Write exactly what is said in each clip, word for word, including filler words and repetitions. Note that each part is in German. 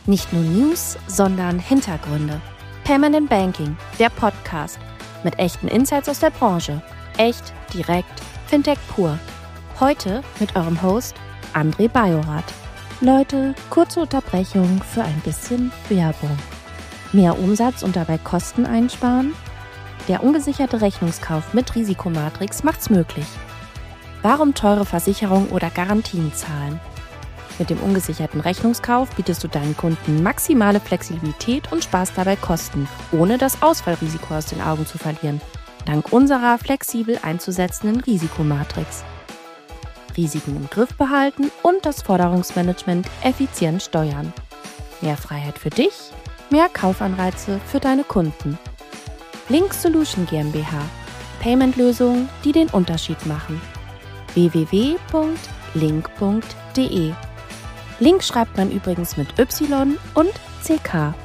Nicht nur News, sondern Hintergründe. Payment and Banking, der Podcast. Mit echten Insights aus der Branche. Echt, direkt, Fintech pur. Heute mit eurem Host André Bajorath. Leute, kurze Unterbrechung für ein bisschen Werbung. Mehr Umsatz und dabei Kosten einsparen? Der ungesicherte Rechnungskauf mit Risikomatrix macht's möglich. Warum teure Versicherungen oder Garantien zahlen? Mit dem ungesicherten Rechnungskauf bietest du deinen Kunden maximale Flexibilität und sparst dabei Kosten, ohne das Ausfallrisiko aus den Augen zu verlieren. Dank unserer flexibel einzusetzenden Risikomatrix. Risiken im Griff behalten und das Forderungsmanagement effizient steuern. Mehr Freiheit für dich, mehr Kaufanreize für deine Kunden. Link Solution GmbH. Payment-Lösungen, die den Unterschied machen. w w w punkt link punkt d e. Link schreibt man übrigens mit Y und C K.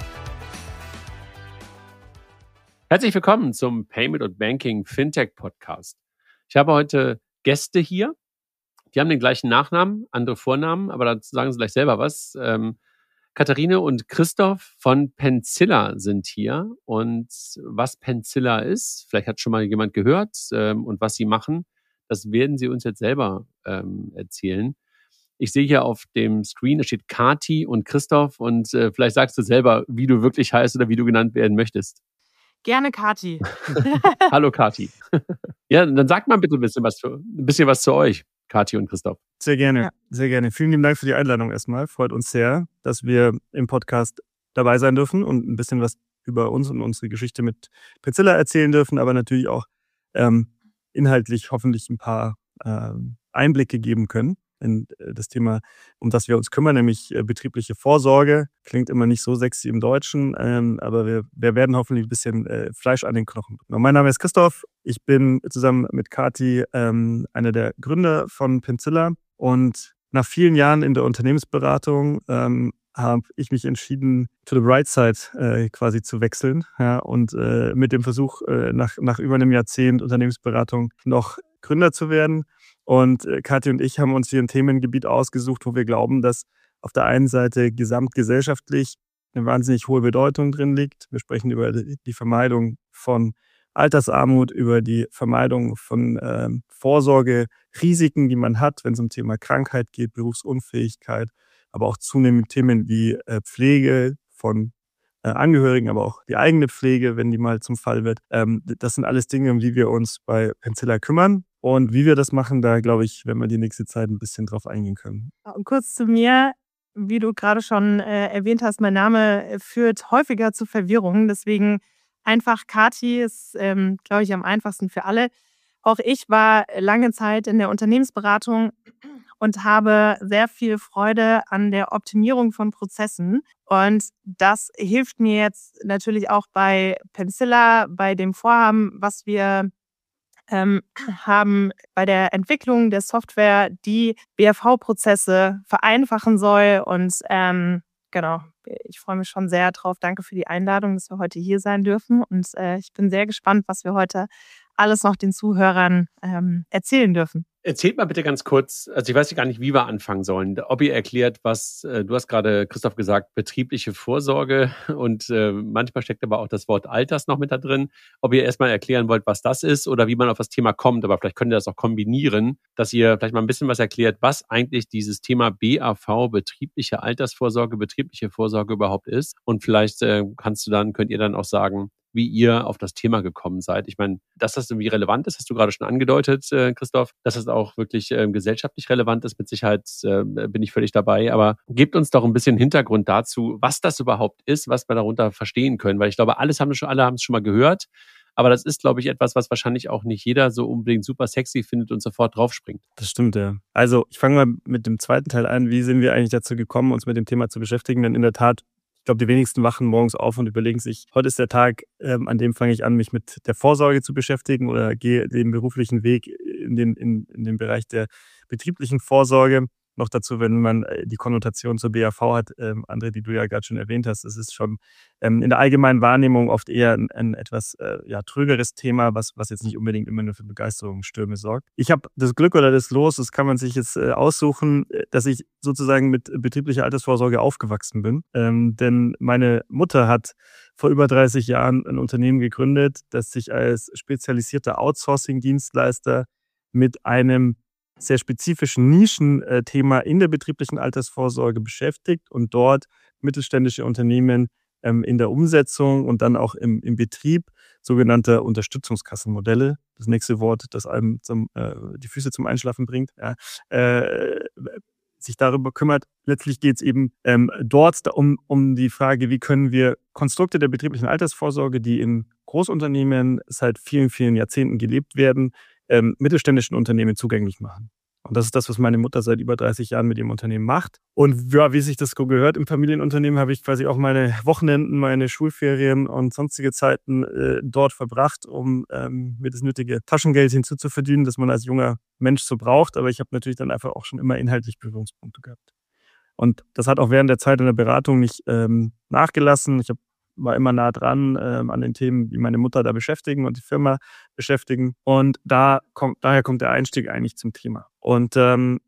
Herzlich willkommen zum Payment und Banking Fintech Podcast. Ich habe heute Gäste hier. Die haben den gleichen Nachnamen, andere Vornamen, aber dazu sagen sie gleich selber was. Ähm, Katharine und Christoph von Pencilla sind hier. Und was Pencilla ist, vielleicht hat schon mal jemand gehört, ähm, und was sie machen, das werden sie uns jetzt selber ähm, erzählen. Ich sehe hier auf dem Screen, da steht Kati und Christoph und äh, vielleicht sagst du selber, wie du wirklich heißt oder wie du genannt werden möchtest. Gerne Kati. Hallo Kati. Ja, dann sag mal bitte ein bisschen was, zu, ein bisschen was zu euch, Kati und Christoph. Sehr gerne, Ja. sehr gerne. Vielen lieben Dank für die Einladung erstmal. Freut uns sehr, dass wir im Podcast dabei sein dürfen und ein bisschen was über uns und unsere Geschichte mit Pencilla erzählen dürfen, aber natürlich auch ähm, inhaltlich hoffentlich ein paar äh, Einblicke geben können in das Thema, um das wir uns kümmern, nämlich äh, betriebliche Vorsorge. Klingt immer nicht so sexy im Deutschen, ähm, aber wir, wir werden hoffentlich ein bisschen äh, Fleisch an den Knochen bekommen. Mein Name ist Christoph. Ich bin zusammen mit Kati ähm, einer der Gründer von Pencilla und nach vielen Jahren in der Unternehmensberatung ähm, habe ich mich entschieden, to the bright side äh, quasi zu wechseln, ja, und äh, mit dem Versuch, äh, nach, nach über einem Jahrzehnt Unternehmensberatung noch Gründer zu werden. Und äh, Kathi und ich haben uns hier ein Themengebiet ausgesucht, wo wir glauben, dass auf der einen Seite gesamtgesellschaftlich eine wahnsinnig hohe Bedeutung drin liegt. Wir sprechen über die Vermeidung von Altersarmut, über die Vermeidung von ähm, Vorsorgerisiken, die man hat, wenn es um Thema Krankheit geht, Berufsunfähigkeit, aber auch zunehmend Themen wie äh, Pflege von äh, Angehörigen, aber auch die eigene Pflege, wenn die mal zum Fall wird. Ähm, das sind alles Dinge, um die wir uns bei Pencilla kümmern. Und wie wir das machen, da glaube ich, werden wir die nächste Zeit ein bisschen drauf eingehen können. Und kurz zu mir, wie du gerade schon äh, erwähnt hast, mein Name führt häufiger zu Verwirrung. Deswegen einfach Kati ist, ähm, glaube ich, am einfachsten für alle. Auch ich war lange Zeit in der Unternehmensberatung und habe sehr viel Freude an der Optimierung von Prozessen. Und das hilft mir jetzt natürlich auch bei Pencilla, bei dem Vorhaben, was wir ähm, haben bei der Entwicklung der Software, die B A V-Prozesse vereinfachen soll. Und ähm, genau, ich freue mich schon sehr drauf. Danke für die Einladung, dass wir heute hier sein dürfen. Und äh, ich bin sehr gespannt, was wir heute alles noch den Zuhörern ähm, erzählen dürfen. Erzählt mal bitte ganz kurz, also ich weiß gar nicht, wie wir anfangen sollen, ob ihr erklärt, was, äh, du hast gerade, Christoph, gesagt, betriebliche Vorsorge und äh, manchmal steckt aber auch das Wort Alters noch mit da drin, ob ihr erstmal erklären wollt, was das ist oder wie man auf das Thema kommt, aber vielleicht könnt ihr das auch kombinieren, dass ihr vielleicht mal ein bisschen was erklärt, was eigentlich dieses Thema B A V, betriebliche Altersvorsorge, betriebliche Vorsorge überhaupt ist und vielleicht äh, kannst du dann, könnt ihr dann auch sagen, wie ihr auf das Thema gekommen seid. Ich meine, dass das irgendwie relevant ist, hast du gerade schon angedeutet, äh, Christoph, dass das auch wirklich äh, gesellschaftlich relevant ist. Mit Sicherheit äh, bin ich völlig dabei. Aber gebt uns doch ein bisschen Hintergrund dazu, was das überhaupt ist, was wir darunter verstehen können. Weil ich glaube, alles haben schon, alle haben es schon mal gehört. Aber das ist, glaube ich, etwas, was wahrscheinlich auch nicht jeder so unbedingt super sexy findet und sofort draufspringt. Das stimmt, ja. Also ich fange mal mit dem zweiten Teil an. Wie sind wir eigentlich dazu gekommen, uns mit dem Thema zu beschäftigen? Denn in der Tat, ich glaube, die wenigsten wachen morgens auf und überlegen sich, heute ist der Tag, ähm, an dem fange ich an, mich mit der Vorsorge zu beschäftigen oder gehe den beruflichen Weg in den, in, in den Bereich der betrieblichen Vorsorge. noch dazu, wenn man die Konnotation zur B A V hat, ähm, André, die du ja gerade schon erwähnt hast, es ist schon ähm, in der allgemeinen Wahrnehmung oft eher ein, ein etwas äh, ja, trügeres Thema, was, was jetzt nicht unbedingt immer nur für Begeisterungsstürme sorgt. Ich habe das Glück oder das Los, das kann man sich jetzt äh, aussuchen, dass ich sozusagen mit betrieblicher Altersvorsorge aufgewachsen bin. Ähm, denn meine Mutter hat vor über dreißig Jahren ein Unternehmen gegründet, das sich als spezialisierter Outsourcing-Dienstleister mit einem sehr spezifischen Nischenthema in der betrieblichen Altersvorsorge beschäftigt und dort mittelständische Unternehmen ähm, in der Umsetzung und dann auch im, im Betrieb sogenannte Unterstützungskassenmodelle, das nächste Wort, das einem zum, äh, die Füße zum Einschlafen bringt, ja, äh, sich darüber kümmert. Letztlich geht es eben ähm, dort um, um die Frage, wie können wir Konstrukte der betrieblichen Altersvorsorge, die in Großunternehmen seit vielen, vielen Jahrzehnten gelebt werden, ähm, mittelständischen Unternehmen zugänglich machen. Und das ist das, was meine Mutter seit über dreißig Jahren mit ihrem Unternehmen macht. Und ja, wie sich das so gehört im Familienunternehmen, habe ich quasi auch meine Wochenenden, meine Schulferien und sonstige Zeiten äh, dort verbracht, um ähm, mir das nötige Taschengeld hinzuzuverdienen, das man als junger Mensch so braucht. Aber ich habe natürlich dann einfach auch schon immer inhaltlich Berührungspunkte gehabt. Und das hat auch während der Zeit in der Beratung nicht ähm, nachgelassen. Ich habe war immer nah dran ähm, an den Themen, die meine Mutter da beschäftigen und die Firma beschäftigen. Und da kommt, daher kommt der Einstieg eigentlich zum Thema. Und ähm,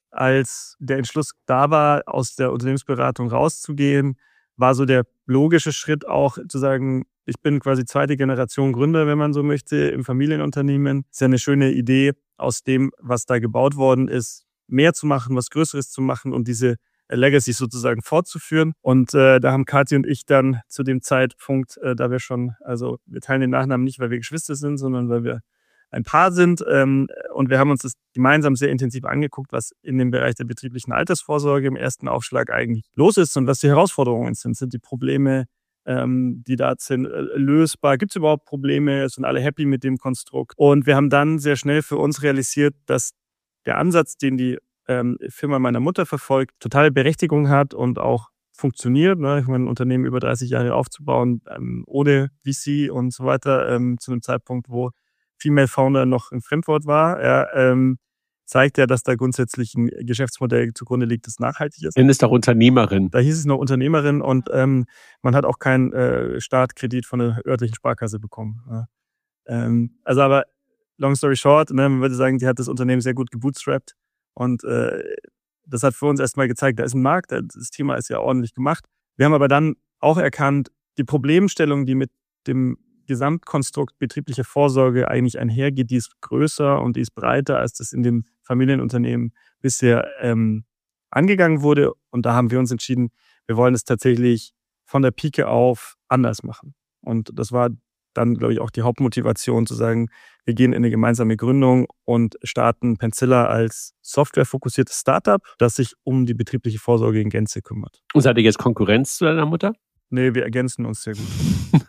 als der Entschluss da war, aus der Unternehmensberatung rauszugehen, war so der logische Schritt auch zu sagen, ich bin quasi zweite Generation Gründer, wenn man so möchte, im Familienunternehmen. Ist ja eine schöne Idee, aus dem, was da gebaut worden ist, mehr zu machen, was Größeres zu machen und diese Legacy sozusagen fortzuführen. Und äh, da haben Kathi und ich dann zu dem Zeitpunkt, äh, da wir schon, also wir teilen den Nachnamen nicht, weil wir Geschwister sind, sondern weil wir ein Paar sind. Ähm, und wir haben uns das gemeinsam sehr intensiv angeguckt, was in dem Bereich der betrieblichen Altersvorsorge im ersten Aufschlag eigentlich los ist und was die Herausforderungen sind. Sind die Probleme, ähm, die da sind, äh, lösbar? Gibt es überhaupt Probleme? Sind alle happy mit dem Konstrukt? Und wir haben dann sehr schnell für uns realisiert, dass der Ansatz, den die ähm, Firma meiner Mutter verfolgt, totale Berechtigung hat und auch funktioniert. Ne? Ich meine, ein Unternehmen über dreißig Jahre aufzubauen, ähm, ohne V C und so weiter, ähm, zu einem Zeitpunkt, wo Female Founder noch ein Fremdwort war, ja, ähm, zeigt ja, dass da grundsätzlich ein Geschäftsmodell zugrunde liegt, das nachhaltig ist. Nenn es doch Unternehmerin. Da hieß es noch Unternehmerin und ähm, man hat auch keinen äh, Startkredit von der örtlichen Sparkasse bekommen. Ja. Ähm, also aber, long story short, ne, man würde sagen, die hat das Unternehmen sehr gut gebootstrapped. Und äh, das hat für uns erstmal gezeigt, da ist ein Markt, das Thema ist ja ordentlich gemacht. Wir haben aber dann auch erkannt, die Problemstellung, die mit dem Gesamtkonstrukt betriebliche Vorsorge eigentlich einhergeht, die ist größer und die ist breiter, als das in den Familienunternehmen bisher ähm, angegangen wurde. Und da haben wir uns entschieden, wir wollen es tatsächlich von der Pike auf anders machen. Und das war dann, glaube ich, auch die Hauptmotivation zu sagen, wir gehen in eine gemeinsame Gründung und starten Pencilla als softwarefokussiertes Startup, das sich um die betriebliche Vorsorge in Gänze kümmert. Und seid ihr jetzt Konkurrenz zu deiner Mutter? Nee, wir ergänzen uns sehr gut.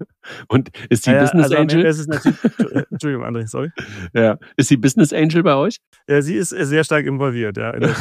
Und ist sie ja, Business also Angel? Ist es natürlich, Entschuldigung, André, sorry. Ja. Ist sie Business Angel bei euch? Ja, sie ist sehr stark involviert, ja. In der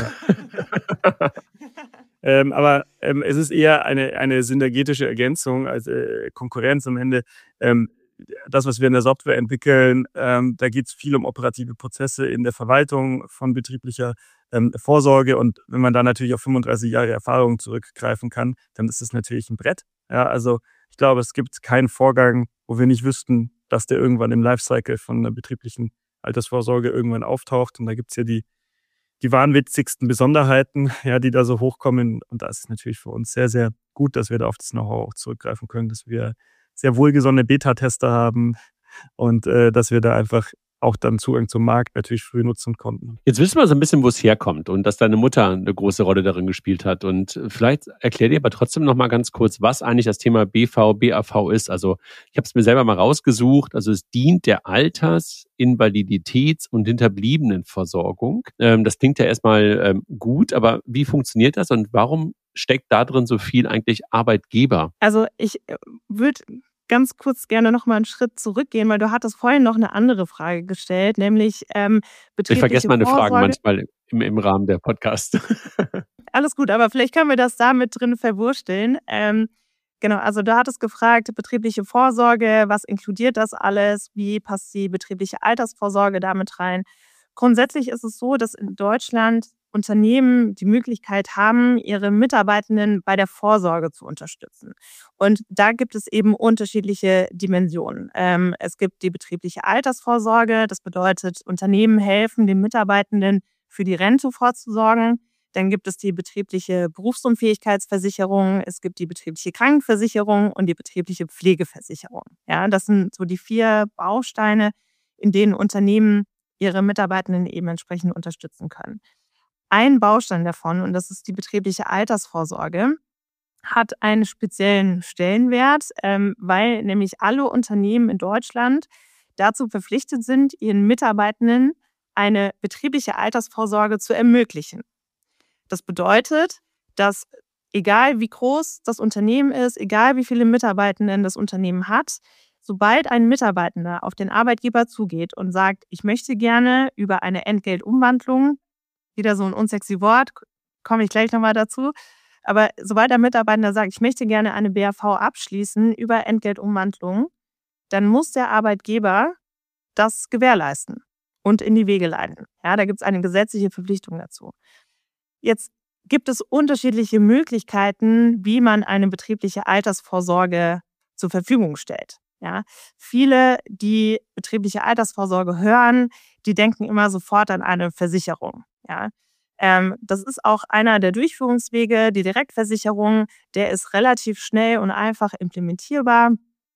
Tat. ähm, aber ähm, es ist eher eine, eine synergetische Ergänzung als äh, Konkurrenz am Ende. Ähm, das, was wir in der Software entwickeln, ähm, da geht es viel um operative Prozesse in der Verwaltung von betrieblicher ähm, Vorsorge. Und wenn man da natürlich auf fünfunddreißig Jahre Erfahrung zurückgreifen kann, dann ist es natürlich ein Brett. Ja, also ich glaube, es gibt keinen Vorgang, wo wir nicht wüssten, dass der irgendwann im Lifecycle von einer betrieblichen Altersvorsorge irgendwann auftaucht. Und da gibt es ja die, die wahnwitzigsten Besonderheiten, ja, die da so hochkommen. Und da ist es natürlich für uns sehr, sehr gut, dass wir da auf das Know-how auch zurückgreifen können, dass wir sehr wohlgesonnene Beta-Tester haben und äh, dass wir da einfach auch dann Zugang zum Markt natürlich früh nutzen konnten. Jetzt wissen wir so ein bisschen, wo es herkommt und dass deine Mutter eine große Rolle darin gespielt hat. Und vielleicht erklär dir aber trotzdem noch mal ganz kurz, was eigentlich das Thema B V, B A V ist. Also ich habe es mir selber mal rausgesucht. Also es dient der Alters-, Invaliditäts- und Hinterbliebenenversorgung. Ähm, das klingt ja erstmal ähm, gut, aber wie funktioniert das und warum steckt da drin so viel eigentlich Arbeitgeber? Also ich würde ganz kurz gerne noch mal einen Schritt zurückgehen, weil du hattest vorhin noch eine andere Frage gestellt, nämlich ähm, betriebliche Ich vergesse meine Vorsorge. Fragen manchmal im, im Rahmen der Podcast. Alles gut, aber vielleicht können wir das da mit drin verwursteln. Ähm, genau, also du hattest gefragt, betriebliche Vorsorge, was inkludiert das alles? Wie passt die betriebliche Altersvorsorge damit rein? Grundsätzlich ist es so, dass in Deutschland Unternehmen die Möglichkeit haben, ihre Mitarbeitenden bei der Vorsorge zu unterstützen. Und da gibt es eben unterschiedliche Dimensionen. Ähm, es gibt die betriebliche Altersvorsorge. Das bedeutet, Unternehmen helfen den Mitarbeitenden für die Rente vorzusorgen. Dann gibt es die betriebliche Berufsunfähigkeitsversicherung, es gibt die betriebliche Krankenversicherung und die betriebliche Pflegeversicherung. Ja, das sind so die vier Bausteine, in denen Unternehmen ihre Mitarbeitenden eben entsprechend unterstützen können. Ein Baustein davon, und das ist die betriebliche Altersvorsorge, hat einen speziellen Stellenwert, ähm, weil nämlich alle Unternehmen in Deutschland dazu verpflichtet sind, ihren Mitarbeitenden eine betriebliche Altersvorsorge zu ermöglichen. Das bedeutet, dass egal wie groß das Unternehmen ist, egal wie viele Mitarbeitenden das Unternehmen hat, sobald ein Mitarbeitender auf den Arbeitgeber zugeht und sagt, ich möchte gerne über eine Entgeltumwandlung, wieder so ein unsexy Wort, komme ich gleich nochmal dazu, aber sobald der Mitarbeiter sagt, ich möchte gerne eine B A V abschließen über Entgeltumwandlung, dann muss der Arbeitgeber das gewährleisten und in die Wege leiten. Ja, da gibt es eine gesetzliche Verpflichtung dazu. Jetzt gibt es unterschiedliche Möglichkeiten, wie man eine betriebliche Altersvorsorge zur Verfügung stellt. Ja, viele, die betriebliche Altersvorsorge hören, die denken immer sofort an eine Versicherung. Ja, ähm, das ist auch einer der Durchführungswege. Die Direktversicherung, der ist relativ schnell und einfach implementierbar.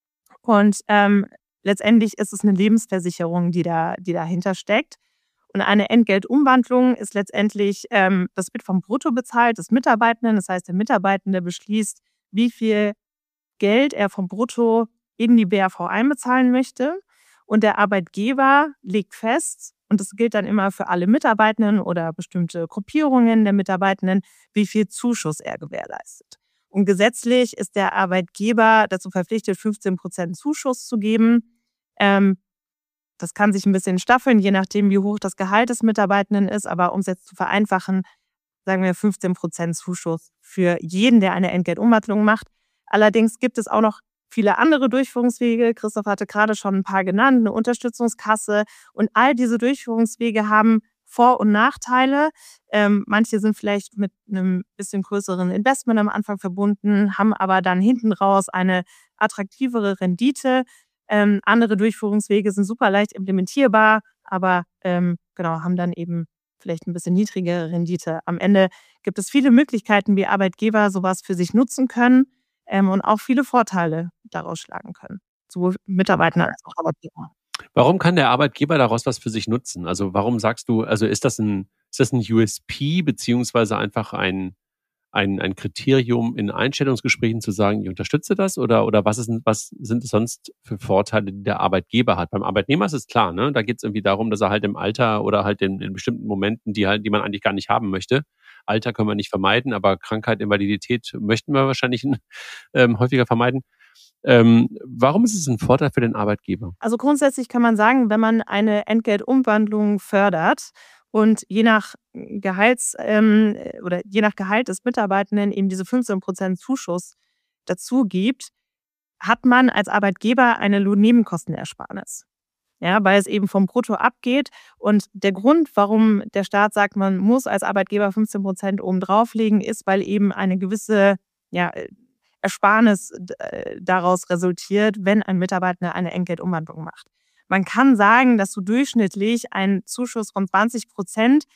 Und ähm, letztendlich ist es eine Lebensversicherung, die da, die dahinter steckt. Und eine Entgeltumwandlung ist letztendlich, ähm, das wird vom Brutto bezahlt des Mitarbeitenden. Das heißt, der Mitarbeitende beschließt, wie viel Geld er vom Brutto in die B A V einbezahlen möchte. Und der Arbeitgeber legt fest, und das gilt dann immer für alle Mitarbeitenden oder bestimmte Gruppierungen der Mitarbeitenden, wie viel Zuschuss er gewährleistet. Und gesetzlich ist der Arbeitgeber dazu verpflichtet, fünfzehn Prozent Zuschuss zu geben. Ähm, das kann sich ein bisschen staffeln, je nachdem, wie hoch das Gehalt des Mitarbeitenden ist. Aber um es jetzt zu vereinfachen, sagen wir fünfzehn Prozent Zuschuss für jeden, der eine Entgeltumwandlung macht. Allerdings gibt es auch noch viele andere Durchführungswege. Christoph hatte gerade schon ein paar genannt, eine Unterstützungskasse. Und all diese Durchführungswege haben Vor- und Nachteile. Ähm, manche sind vielleicht mit einem bisschen größeren Investment am Anfang verbunden, haben aber dann hinten raus eine attraktivere Rendite. Ähm, andere Durchführungswege sind super leicht implementierbar, aber ähm, genau, haben dann eben vielleicht ein bisschen niedrigere Rendite. Am Ende gibt es viele Möglichkeiten, wie Arbeitgeber sowas für sich nutzen können ähm, und auch viele Vorteile daraus schlagen können, sowohl Mitarbeiter als auch Arbeitgeber. Warum kann der Arbeitgeber daraus was für sich nutzen? Also warum sagst du, also ist das ein, ist das ein U S P beziehungsweise einfach ein, ein, ein Kriterium in Einstellungsgesprächen zu sagen, ich unterstütze das oder, oder was, ist, was sind es sonst für Vorteile, die der Arbeitgeber hat? Beim Arbeitnehmer ist es klar, ne? Da geht es irgendwie darum, dass er halt im Alter oder halt in, in bestimmten Momenten, die halt, die man eigentlich gar nicht haben möchte. Alter können wir nicht vermeiden, aber Krankheit, Invalidität möchten wir wahrscheinlich ähm, häufiger vermeiden. Ähm, warum ist es ein Vorteil für den Arbeitgeber? Also grundsätzlich kann man sagen, wenn man eine Entgeltumwandlung fördert und je nach Gehalts ähm, oder je nach Gehalt des Mitarbeitenden eben diese fünfzehn Prozent Zuschuss dazu gibt, hat man als Arbeitgeber eine Lohnnebenkostenersparnis. Ja, weil es eben vom Brutto abgeht. Und der Grund, warum der Staat sagt, man muss als Arbeitgeber fünfzehn Prozent oben drauflegen, ist, weil eben eine gewisse ja, Ersparnis daraus resultiert, wenn ein Mitarbeiter eine Entgeltumwandlung macht. Man kann sagen, dass so durchschnittlich ein Zuschuss von zwanzig Prozent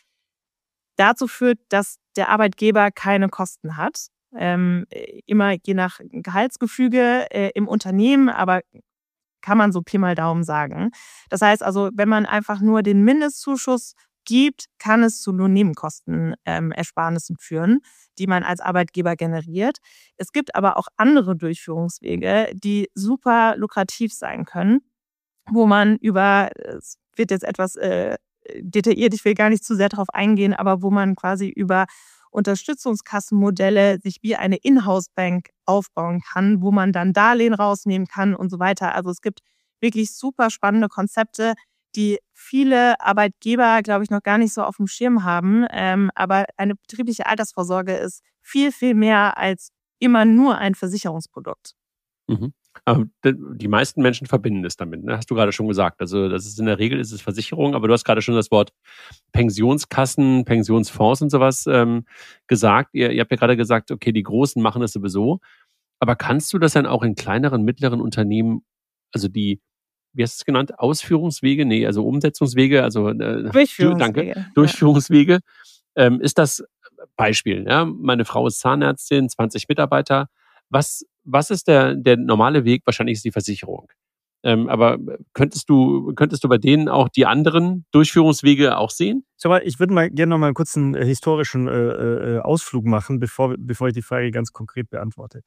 dazu führt, dass der Arbeitgeber keine Kosten hat. Ähm, immer je nach Gehaltsgefüge äh, im Unternehmen, aber kann man so Pi mal Daumen sagen. Das heißt also, wenn man einfach nur den Mindestzuschuss gibt, kann es zu Lohnnebenkostenersparnissen ähm, führen, die man als Arbeitgeber generiert. Es gibt aber auch andere Durchführungswege, die super lukrativ sein können, wo man über, es wird jetzt etwas äh, detailliert, ich will gar nicht zu sehr darauf eingehen, aber wo man quasi über Unterstützungskassenmodelle sich wie eine Inhouse-Bank aufbauen kann, wo man dann Darlehen rausnehmen kann und so weiter. Also es gibt wirklich super spannende Konzepte, die viele Arbeitgeber, glaube ich, noch gar nicht so auf dem Schirm haben. Ähm, aber eine betriebliche Altersvorsorge ist viel, viel mehr als immer nur ein Versicherungsprodukt. Mhm. Aber die meisten Menschen verbinden es damit, ne? Hast du gerade schon gesagt. Also das ist in der Regel ist es Versicherung, aber du hast gerade schon das Wort Pensionskassen, Pensionsfonds und sowas ähm, gesagt. Ihr, ihr habt ja gerade gesagt, okay, die Großen machen das sowieso. Aber kannst du das dann auch in kleineren, mittleren Unternehmen, also die, wie hast du es genannt, Ausführungswege, nee, also Umsetzungswege, also äh, Durchführungswege. danke, Durchführungswege. Ähm, ist das Beispiel, ja? Meine Frau ist Zahnärztin, zwanzig Mitarbeiter. Was, was ist der, der normale Weg? Wahrscheinlich ist die Versicherung. Ähm, aber könntest du, könntest du bei denen auch die anderen Durchführungswege auch sehen? Ich würde mal gerne noch mal einen kurzen äh, historischen äh, äh, Ausflug machen, bevor, bevor ich die Frage ganz konkret beantworte.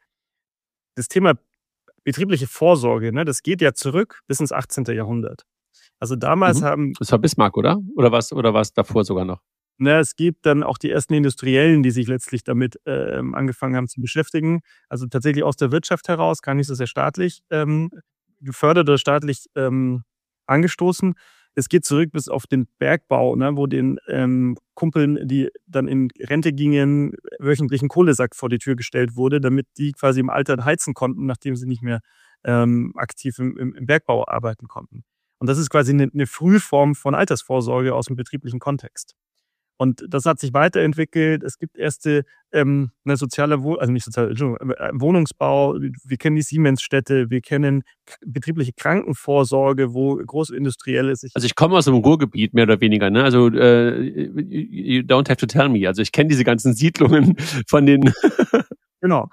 Das Thema betriebliche Vorsorge, ne, das geht ja zurück bis ins achtzehnten Jahrhundert. Also damals Mhm. haben... Das war Bismarck, oder? Oder was, oder was davor sogar noch? Na, es gibt dann auch die ersten Industriellen, die sich letztlich damit äh, angefangen haben zu beschäftigen. Also tatsächlich aus der Wirtschaft heraus, gar nicht so sehr staatlich ähm, gefördert oder staatlich ähm, angestoßen. Es geht zurück bis auf den Bergbau, ne, wo den ähm, Kumpeln, die dann in Rente gingen, wöchentlich ein Kohlesack vor die Tür gestellt wurde, damit die quasi im Alter heizen konnten, nachdem sie nicht mehr ähm, aktiv im, im, im Bergbau arbeiten konnten. Und das ist quasi eine, eine Frühform von Altersvorsorge aus dem betrieblichen Kontext. Und das hat sich weiterentwickelt. Es gibt erste ähm, eine soziale, Woh- also nicht soziale, Entschuldigung, äh, Wohnungsbau. Wir kennen die Siemens-Städte, wir kennen k- betriebliche Krankenvorsorge, wo Großindustrielle sich... Also ich komme aus dem Ruhrgebiet, mehr oder weniger, ne? Also äh, you don't have to tell me. Also ich kenne diese ganzen Siedlungen von den... Genau.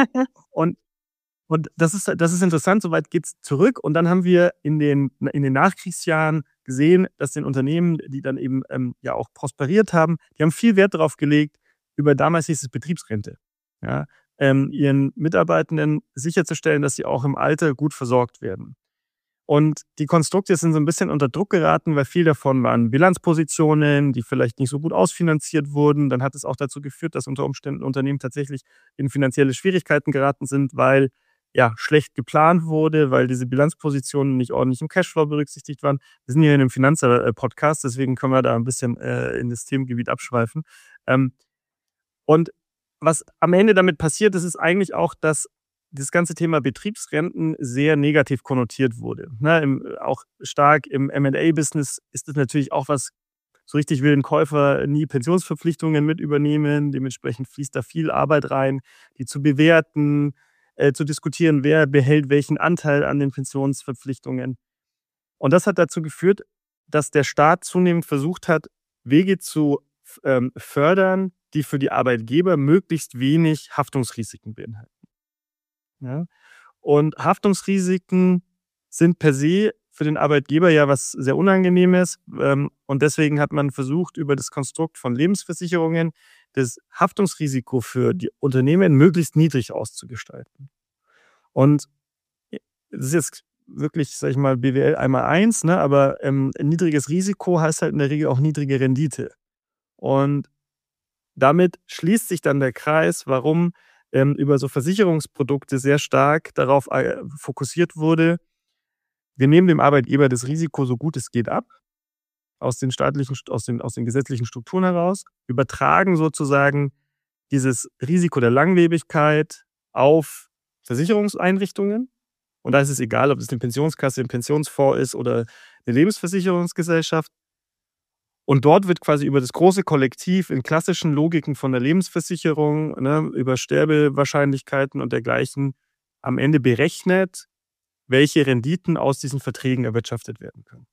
Und Und das ist, das ist interessant, soweit geht's zurück. Und dann haben wir in den, in den Nachkriegsjahren gesehen, dass den Unternehmen, die dann eben ähm, ja auch prosperiert haben, die haben viel Wert darauf gelegt, über damals hieß es Betriebsrente, ja, ähm, ihren Mitarbeitenden sicherzustellen, dass sie auch im Alter gut versorgt werden. Und die Konstrukte sind so ein bisschen unter Druck geraten, weil viel davon waren Bilanzpositionen, die vielleicht nicht so gut ausfinanziert wurden. Dann hat es auch dazu geführt, dass unter Umständen Unternehmen tatsächlich in finanzielle Schwierigkeiten geraten sind, weil ja schlecht geplant wurde, weil diese Bilanzpositionen nicht ordentlich im Cashflow berücksichtigt waren. Wir sind hier in einem Finanzer-Podcast, deswegen können wir da ein bisschen äh, in das Themengebiet abschweifen. Ähm, und was am Ende damit passiert, ist, ist eigentlich auch, dass das ganze Thema Betriebsrenten sehr negativ konnotiert wurde. Ne, im, auch stark im M und A-Business ist das natürlich auch was, so richtig will ein Käufer nie Pensionsverpflichtungen mit übernehmen. Dementsprechend fließt da viel Arbeit rein, die zu bewerten, äh, zu diskutieren, wer behält welchen Anteil an den Pensionsverpflichtungen. Und das hat dazu geführt, dass der Staat zunehmend versucht hat, Wege zu ähm, fördern, die für die Arbeitgeber möglichst wenig Haftungsrisiken beinhalten. Ja? Und Haftungsrisiken sind per se für den Arbeitgeber ja was sehr Unangenehmes. Ähm, und deswegen hat man versucht, über das Konstrukt von Lebensversicherungen das Haftungsrisiko für die Unternehmen möglichst niedrig auszugestalten. Und das ist jetzt wirklich, sag ich mal, B W L einmal eins, ne? Aber ähm, niedriges Risiko heißt halt in der Regel auch niedrige Rendite. Und damit schließt sich dann der Kreis, warum ähm, über so Versicherungsprodukte sehr stark darauf äh, fokussiert wurde, wir nehmen dem Arbeitgeber das Risiko so gut es geht ab, aus den staatlichen, aus den, aus den gesetzlichen Strukturen heraus, übertragen sozusagen dieses Risiko der Langlebigkeit auf Versicherungseinrichtungen. Und da ist es egal, ob es eine Pensionskasse, ein Pensionsfonds ist oder eine Lebensversicherungsgesellschaft. Und dort wird quasi über das große Kollektiv in klassischen Logiken von der Lebensversicherung, ne, über Sterbewahrscheinlichkeiten und dergleichen am Ende berechnet, welche Renditen aus diesen Verträgen erwirtschaftet werden können.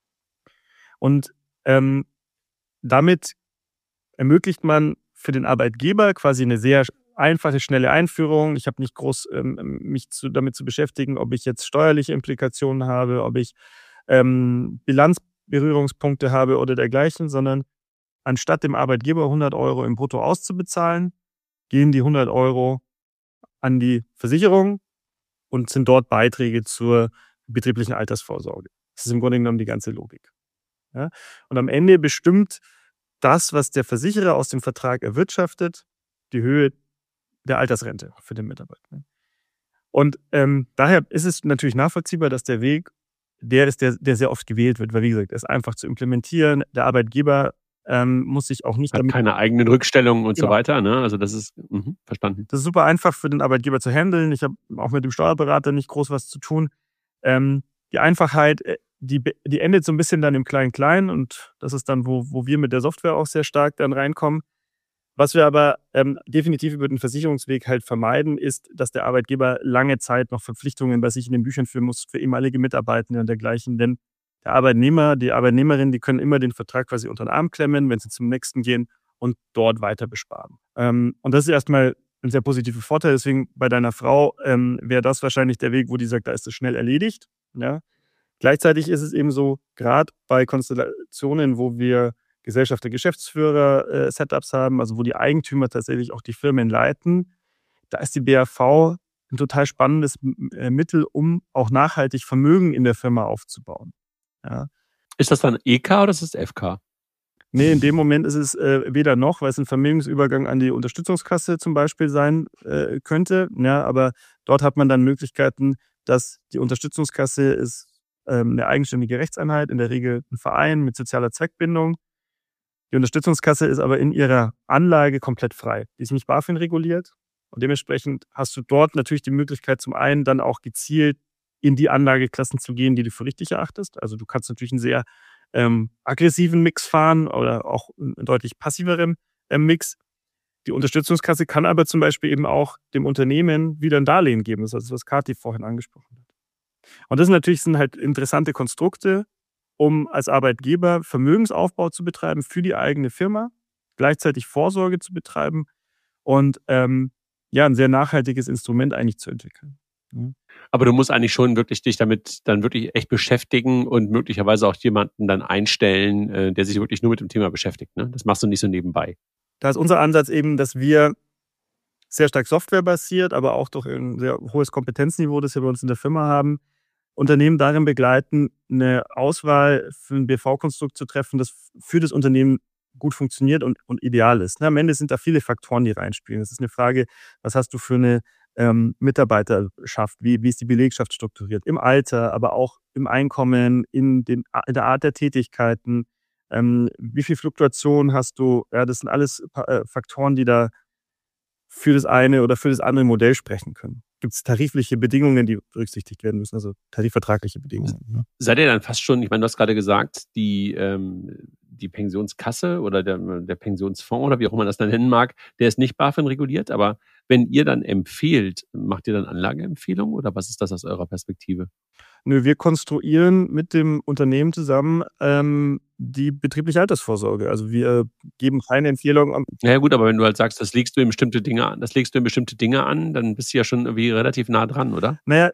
Und ähm, damit ermöglicht man für den Arbeitgeber quasi eine sehr einfache, schnelle Einführung. Ich habe nicht groß ähm, mich zu, damit zu beschäftigen, ob ich jetzt steuerliche Implikationen habe, ob ich ähm, Bilanzberührungspunkte habe oder dergleichen, sondern anstatt dem Arbeitgeber hundert Euro im Brutto auszubezahlen, gehen die hundert Euro an die Versicherung und sind dort Beiträge zur betrieblichen Altersvorsorge. Das ist im Grunde genommen die ganze Logik. Ja? Und am Ende bestimmt das, was der Versicherer aus dem Vertrag erwirtschaftet, die Höhe der Altersrente für den Mitarbeiter. Und ähm, daher ist es natürlich nachvollziehbar, dass der Weg der ist, der, der sehr oft gewählt wird, weil wie gesagt, er ist einfach zu implementieren. Der Arbeitgeber ähm, muss sich auch nicht Hat damit... keine eigenen Rückstellungen und Genau. so weiter, ne? Also das ist mh, verstanden. Das ist super einfach für den Arbeitgeber zu handeln. Ich habe auch mit dem Steuerberater nicht groß was zu tun. Ähm, die Einfachheit, äh, die, be- die endet so ein bisschen dann im Klein-Klein und das ist dann, wo, wo wir mit der Software auch sehr stark dann reinkommen. Was wir aber ähm, definitiv über den Versicherungsweg halt vermeiden, ist, dass der Arbeitgeber lange Zeit noch Verpflichtungen bei sich in den Büchern führen muss für ehemalige Mitarbeitende und dergleichen. Denn der Arbeitnehmer, die Arbeitnehmerin, die können immer den Vertrag quasi unter den Arm klemmen, wenn sie zum nächsten gehen und dort weiter besparen. Ähm, und das ist erstmal ein sehr positiver Vorteil. Deswegen bei deiner Frau ähm, wäre das wahrscheinlich der Weg, wo die sagt, da ist es schnell erledigt. Ja. Gleichzeitig ist es eben so, gerade bei Konstellationen, wo wir Gesellschafter, Geschäftsführer, äh, Setups haben, also wo die Eigentümer tatsächlich auch die Firmen leiten, da ist die B A V ein total spannendes äh, Mittel, um auch nachhaltig Vermögen in der Firma aufzubauen. Ja. Ist das dann E K oder ist das F K? Nee, in dem Moment ist es äh, weder noch, weil es ein Vermögensübergang an die Unterstützungskasse zum Beispiel sein äh, könnte. Ja, aber dort hat man dann Möglichkeiten, dass die Unterstützungskasse ist ähm, eine eigenständige Rechtseinheit, in der Regel ein Verein mit sozialer Zweckbindung. Die Unterstützungskasse ist aber in ihrer Anlage komplett frei. Die ist nicht BaFin reguliert und dementsprechend hast du dort natürlich die Möglichkeit, zum einen dann auch gezielt in die Anlageklassen zu gehen, die du für richtig erachtest. Also du kannst natürlich einen sehr ähm, aggressiven Mix fahren oder auch einen deutlich passiveren ähm, Mix. Die Unterstützungskasse kann aber zum Beispiel eben auch dem Unternehmen wieder ein Darlehen geben. Das ist das, was Kathi vorhin angesprochen hat. Und das sind natürlich sind halt interessante Konstrukte, um als Arbeitgeber Vermögensaufbau zu betreiben für die eigene Firma, gleichzeitig Vorsorge zu betreiben und ähm, ja, ein sehr nachhaltiges Instrument eigentlich zu entwickeln. Ja. Aber du musst eigentlich schon wirklich dich damit dann wirklich echt beschäftigen und möglicherweise auch jemanden dann einstellen, äh, der sich wirklich nur mit dem Thema beschäftigt. Ne? Das machst du nicht so nebenbei. Da ist unser Ansatz eben, dass wir sehr stark softwarebasiert, aber auch durch ein sehr hohes Kompetenzniveau, das wir bei uns in der Firma haben, Unternehmen darin begleiten, eine Auswahl für ein B V-Konstrukt zu treffen, das für das Unternehmen gut funktioniert und, und ideal ist. Am Ende sind da viele Faktoren, die reinspielen. Es ist eine Frage, was hast du für eine ähm, Mitarbeiterschaft, wie, wie ist die Belegschaft strukturiert, im Alter, aber auch im Einkommen, in, den, in der Art der Tätigkeiten, ähm, wie viel Fluktuation hast du. Ja, das sind alles äh, Faktoren, die da für das eine oder für das andere Modell sprechen können. Gibt es tarifliche Bedingungen, die berücksichtigt werden müssen, also tarifvertragliche Bedingungen. Ja. Seid ihr dann fast schon, ich meine, du hast gerade gesagt, die, ähm, die Pensionskasse oder der, der Pensionsfonds oder wie auch immer man das dann nennen mag, der ist nicht BaFin reguliert, aber wenn ihr dann empfehlt, macht ihr dann Anlageempfehlungen oder was ist das aus eurer Perspektive? Nö, wir konstruieren mit dem Unternehmen zusammen ähm, die betriebliche Altersvorsorge. Also wir geben keine Empfehlung. Ja gut, aber wenn du halt sagst, das legst du in bestimmte Dinge an, das legst du in bestimmte Dinge an, dann bist du ja schon irgendwie relativ nah dran, oder? Naja,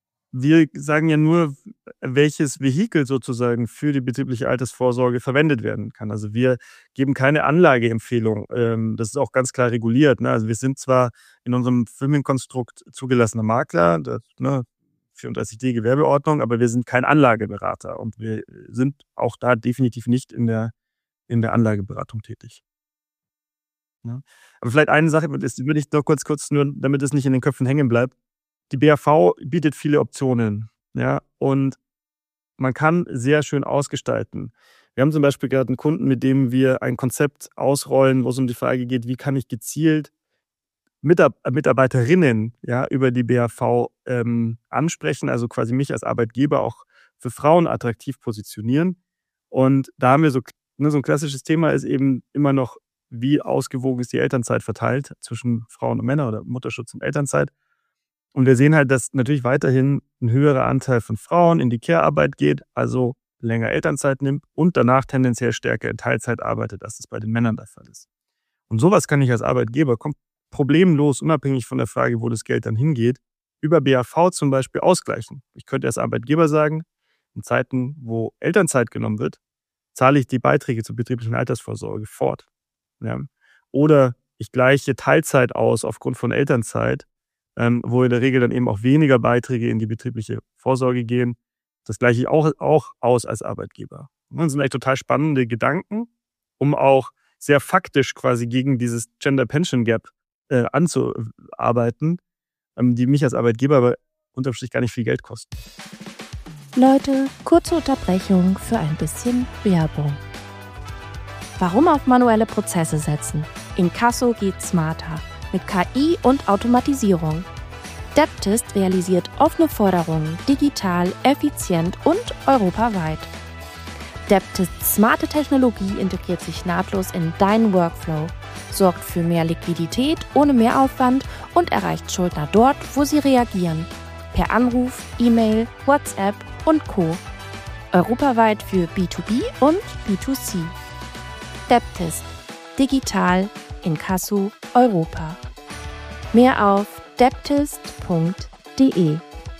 wir sagen ja nur, welches Vehikel sozusagen für die betriebliche Altersvorsorge verwendet werden kann. Also wir geben keine Anlageempfehlung. Ähm, das ist auch ganz klar reguliert. Ne? Also wir sind zwar in unserem Firmenkonstrukt zugelassener Makler, das, ne, vierunddreißig d Gewerbeordnung, aber wir sind kein Anlageberater und wir sind auch da definitiv nicht in der, in der Anlageberatung tätig. Ja. Aber vielleicht eine Sache, das würde ich noch kurz, kurz nur, damit es nicht in den Köpfen hängen bleibt. Die B A V bietet viele Optionen, ja, und man kann sehr schön ausgestalten. Wir haben zum Beispiel gerade einen Kunden, mit dem wir ein Konzept ausrollen, wo es um die Frage geht, wie kann ich gezielt Mitarbeiterinnen ja, über die B A V ähm, ansprechen, also quasi mich als Arbeitgeber auch für Frauen attraktiv positionieren. Und da haben wir so, ne, so ein klassisches Thema ist eben immer noch, wie ausgewogen ist die Elternzeit verteilt zwischen Frauen und Männern oder Mutterschutz und Elternzeit. Und wir sehen halt, dass natürlich weiterhin ein höherer Anteil von Frauen in die Care-Arbeit geht, also länger Elternzeit nimmt und danach tendenziell stärker in Teilzeit arbeitet, als das bei den Männern der Fall ist. Und sowas kann ich als Arbeitgeber komplett problemlos, unabhängig von der Frage, wo das Geld dann hingeht, über B A V zum Beispiel ausgleichen. Ich könnte als Arbeitgeber sagen, in Zeiten, wo Elternzeit genommen wird, zahle ich die Beiträge zur betrieblichen Altersvorsorge fort. Ja. Oder ich gleiche Teilzeit aus aufgrund von Elternzeit, ähm, wo in der Regel dann eben auch weniger Beiträge in die betriebliche Vorsorge gehen. Das gleiche ich auch, auch aus als Arbeitgeber. Und das sind echt total spannende Gedanken, um auch sehr faktisch quasi gegen dieses Gender Pension Gap äh, anzuarbeiten, ähm, die mich als Arbeitgeber aber unterm Strich gar nicht viel Geld kosten. Leute, kurze Unterbrechung für ein bisschen Werbung. Warum auf manuelle Prozesse setzen? Inkasso geht smarter mit K I und Automatisierung. Debtist realisiert offene Forderungen digital, effizient und europaweit. Debtists smarte Technologie integriert sich nahtlos in deinen Workflow, sorgt für mehr Liquidität ohne Mehraufwand und erreicht Schuldner dort, wo sie reagieren. Per Anruf, E-Mail, WhatsApp und Co. Europaweit für B zwei B und B zwei C. Debtist. Digital, Inkasso, Europa. Mehr auf debtist punkt de.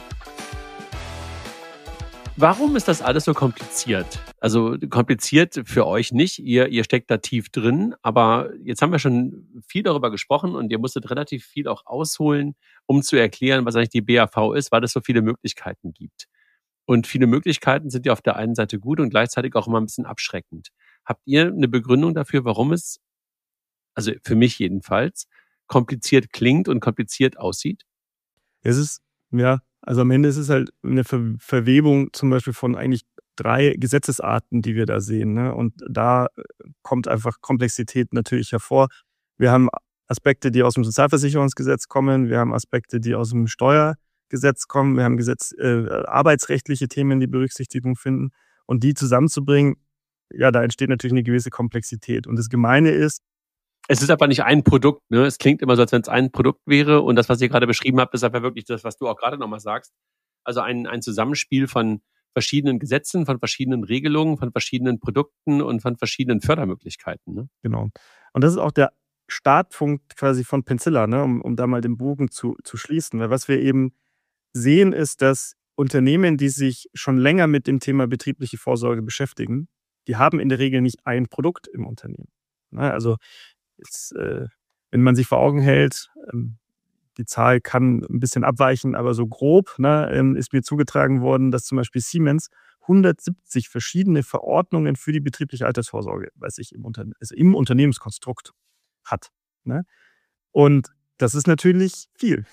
Warum ist das alles so kompliziert? Also kompliziert für euch nicht, ihr, ihr steckt da tief drin, aber jetzt haben wir schon viel darüber gesprochen und ihr musstet relativ viel auch ausholen, um zu erklären, was eigentlich die B A V ist, weil es so viele Möglichkeiten gibt. Und viele Möglichkeiten sind ja auf der einen Seite gut und gleichzeitig auch immer ein bisschen abschreckend. Habt ihr eine Begründung dafür, warum es, also für mich jedenfalls, kompliziert klingt und kompliziert aussieht? Es ist, ja, also am Ende ist es halt eine Ver- Verwebung zum Beispiel von eigentlich drei Gesetzesarten, die wir da sehen. Ne? Und da kommt einfach Komplexität natürlich hervor. Wir haben Aspekte, die aus dem Sozialversicherungsgesetz kommen. Wir haben Aspekte, die aus dem Steuergesetz kommen. Wir haben Gesetz, äh, arbeitsrechtliche Themen, die Berücksichtigung finden. Und die zusammenzubringen, ja, da entsteht natürlich eine gewisse Komplexität. Und das Gemeine ist, Es ist aber nicht ein Produkt, ne? Es klingt immer so, als wenn es ein Produkt wäre. Und das, was ihr gerade beschrieben habt, ist einfach wirklich das, was du auch gerade nochmal sagst. Also ein, ein Zusammenspiel von verschiedenen Gesetzen, von verschiedenen Regelungen, von verschiedenen Produkten und von verschiedenen Fördermöglichkeiten. Ne? genau. Und das ist auch der Startpunkt quasi von Pencilla, ne? um, um da mal den Bogen zu, zu schließen. Weil was wir eben sehen, ist, dass Unternehmen, die sich schon länger mit dem Thema betriebliche Vorsorge beschäftigen, die haben in der Regel nicht ein Produkt im Unternehmen. Ne? Also Jetzt, äh, wenn man sich vor Augen hält, ähm, die Zahl kann ein bisschen abweichen, aber so grob ne, ähm, ist mir zugetragen worden, dass zum Beispiel Siemens hundertsiebzig verschiedene Verordnungen für die betriebliche Altersvorsorge, weiß ich, im, Unterne- also im Unternehmenskonstrukt hat. Ne? Und das ist natürlich viel.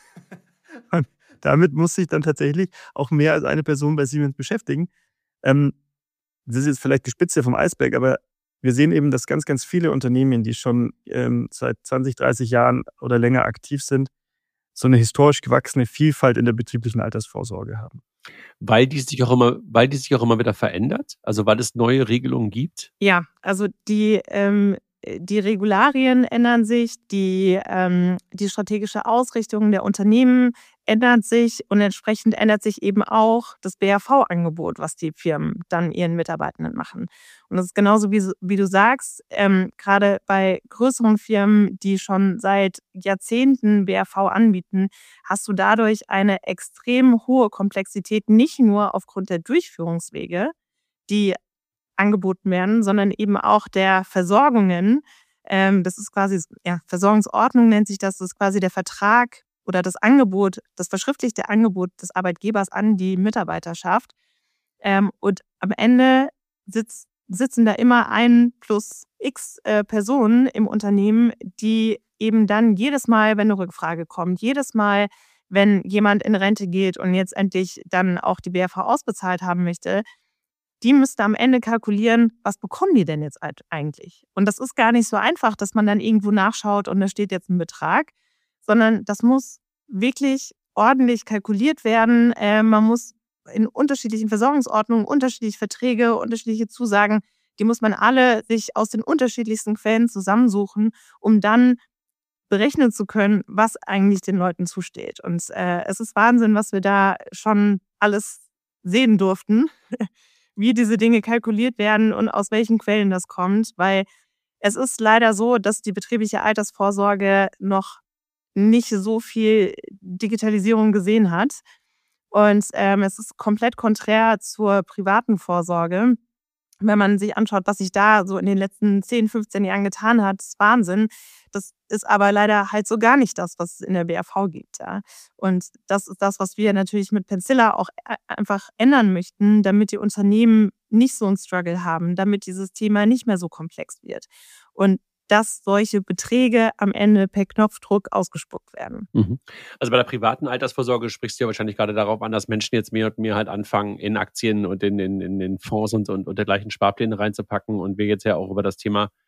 Und damit muss sich dann tatsächlich auch mehr als eine Person bei Siemens beschäftigen. Ähm, das ist jetzt vielleicht die Spitze vom Eisberg, aber wir sehen eben, dass ganz, ganz viele Unternehmen, die schon ähm, seit zwanzig, dreißig Jahren oder länger aktiv sind, so eine historisch gewachsene Vielfalt in der betrieblichen Altersvorsorge haben. Weil die sich auch immer, weil die sich auch immer wieder verändert? Also weil es neue Regelungen gibt? Ja, also die, ähm, die Regularien ändern sich, die, ähm, die strategische Ausrichtung der Unternehmen ändert sich und entsprechend ändert sich eben auch das B A V-Angebot, was die Firmen dann ihren Mitarbeitenden machen. Und das ist genauso wie, wie du sagst, ähm, gerade bei größeren Firmen, die schon seit Jahrzehnten B A V anbieten, hast du dadurch eine extrem hohe Komplexität, nicht nur aufgrund der Durchführungswege, die angeboten werden, sondern eben auch der Versorgungen. Ähm, das ist quasi, ja, Versorgungsordnung nennt sich das, das ist quasi der Vertrag oder das Angebot, das verschriftlichte Angebot des Arbeitgebers an die Mitarbeiterschaft. Ähm, und am Ende sitzt, sitzen da immer ein plus x äh, Personen im Unternehmen, die eben dann jedes Mal, wenn eine Rückfrage kommt, jedes Mal, wenn jemand in Rente geht und jetzt endlich dann auch die B A V ausbezahlt haben möchte, die müsste am Ende kalkulieren, was bekommen die denn jetzt eigentlich? Und das ist gar nicht so einfach, dass man dann irgendwo nachschaut und da steht jetzt ein Betrag, sondern das muss wirklich ordentlich kalkuliert werden. Äh, man muss in unterschiedlichen Versorgungsordnungen, unterschiedliche Verträge, unterschiedliche Zusagen, die muss man alle sich aus den unterschiedlichsten Quellen zusammensuchen, um dann berechnen zu können, was eigentlich den Leuten zusteht. Und äh, es ist Wahnsinn, was wir da schon alles sehen durften, wie diese Dinge kalkuliert werden und aus welchen Quellen das kommt, weil es ist leider so, dass die betriebliche Altersvorsorge noch nicht so viel Digitalisierung gesehen hat. Und ähm, es ist komplett konträr zur privaten Vorsorge. Wenn man sich anschaut, was sich da so in den letzten zehn, fünfzehn Jahren getan hat, ist Wahnsinn. Das ist aber leider halt so gar nicht das, was es in der B A V gibt. Ja. Und das ist das, was wir natürlich mit Pencilla auch einfach ändern möchten, damit die Unternehmen nicht so einen Struggle haben, damit dieses Thema nicht mehr so komplex wird. Und dass solche Beträge am Ende per Knopfdruck ausgespuckt werden. Mhm. Also bei der privaten Altersvorsorge sprichst du ja wahrscheinlich gerade darauf an, dass Menschen jetzt mehr und mehr halt anfangen, in Aktien und in, in, in, in Fonds und, und, und dergleichen Sparpläne reinzupacken und wir jetzt ja auch über das Thema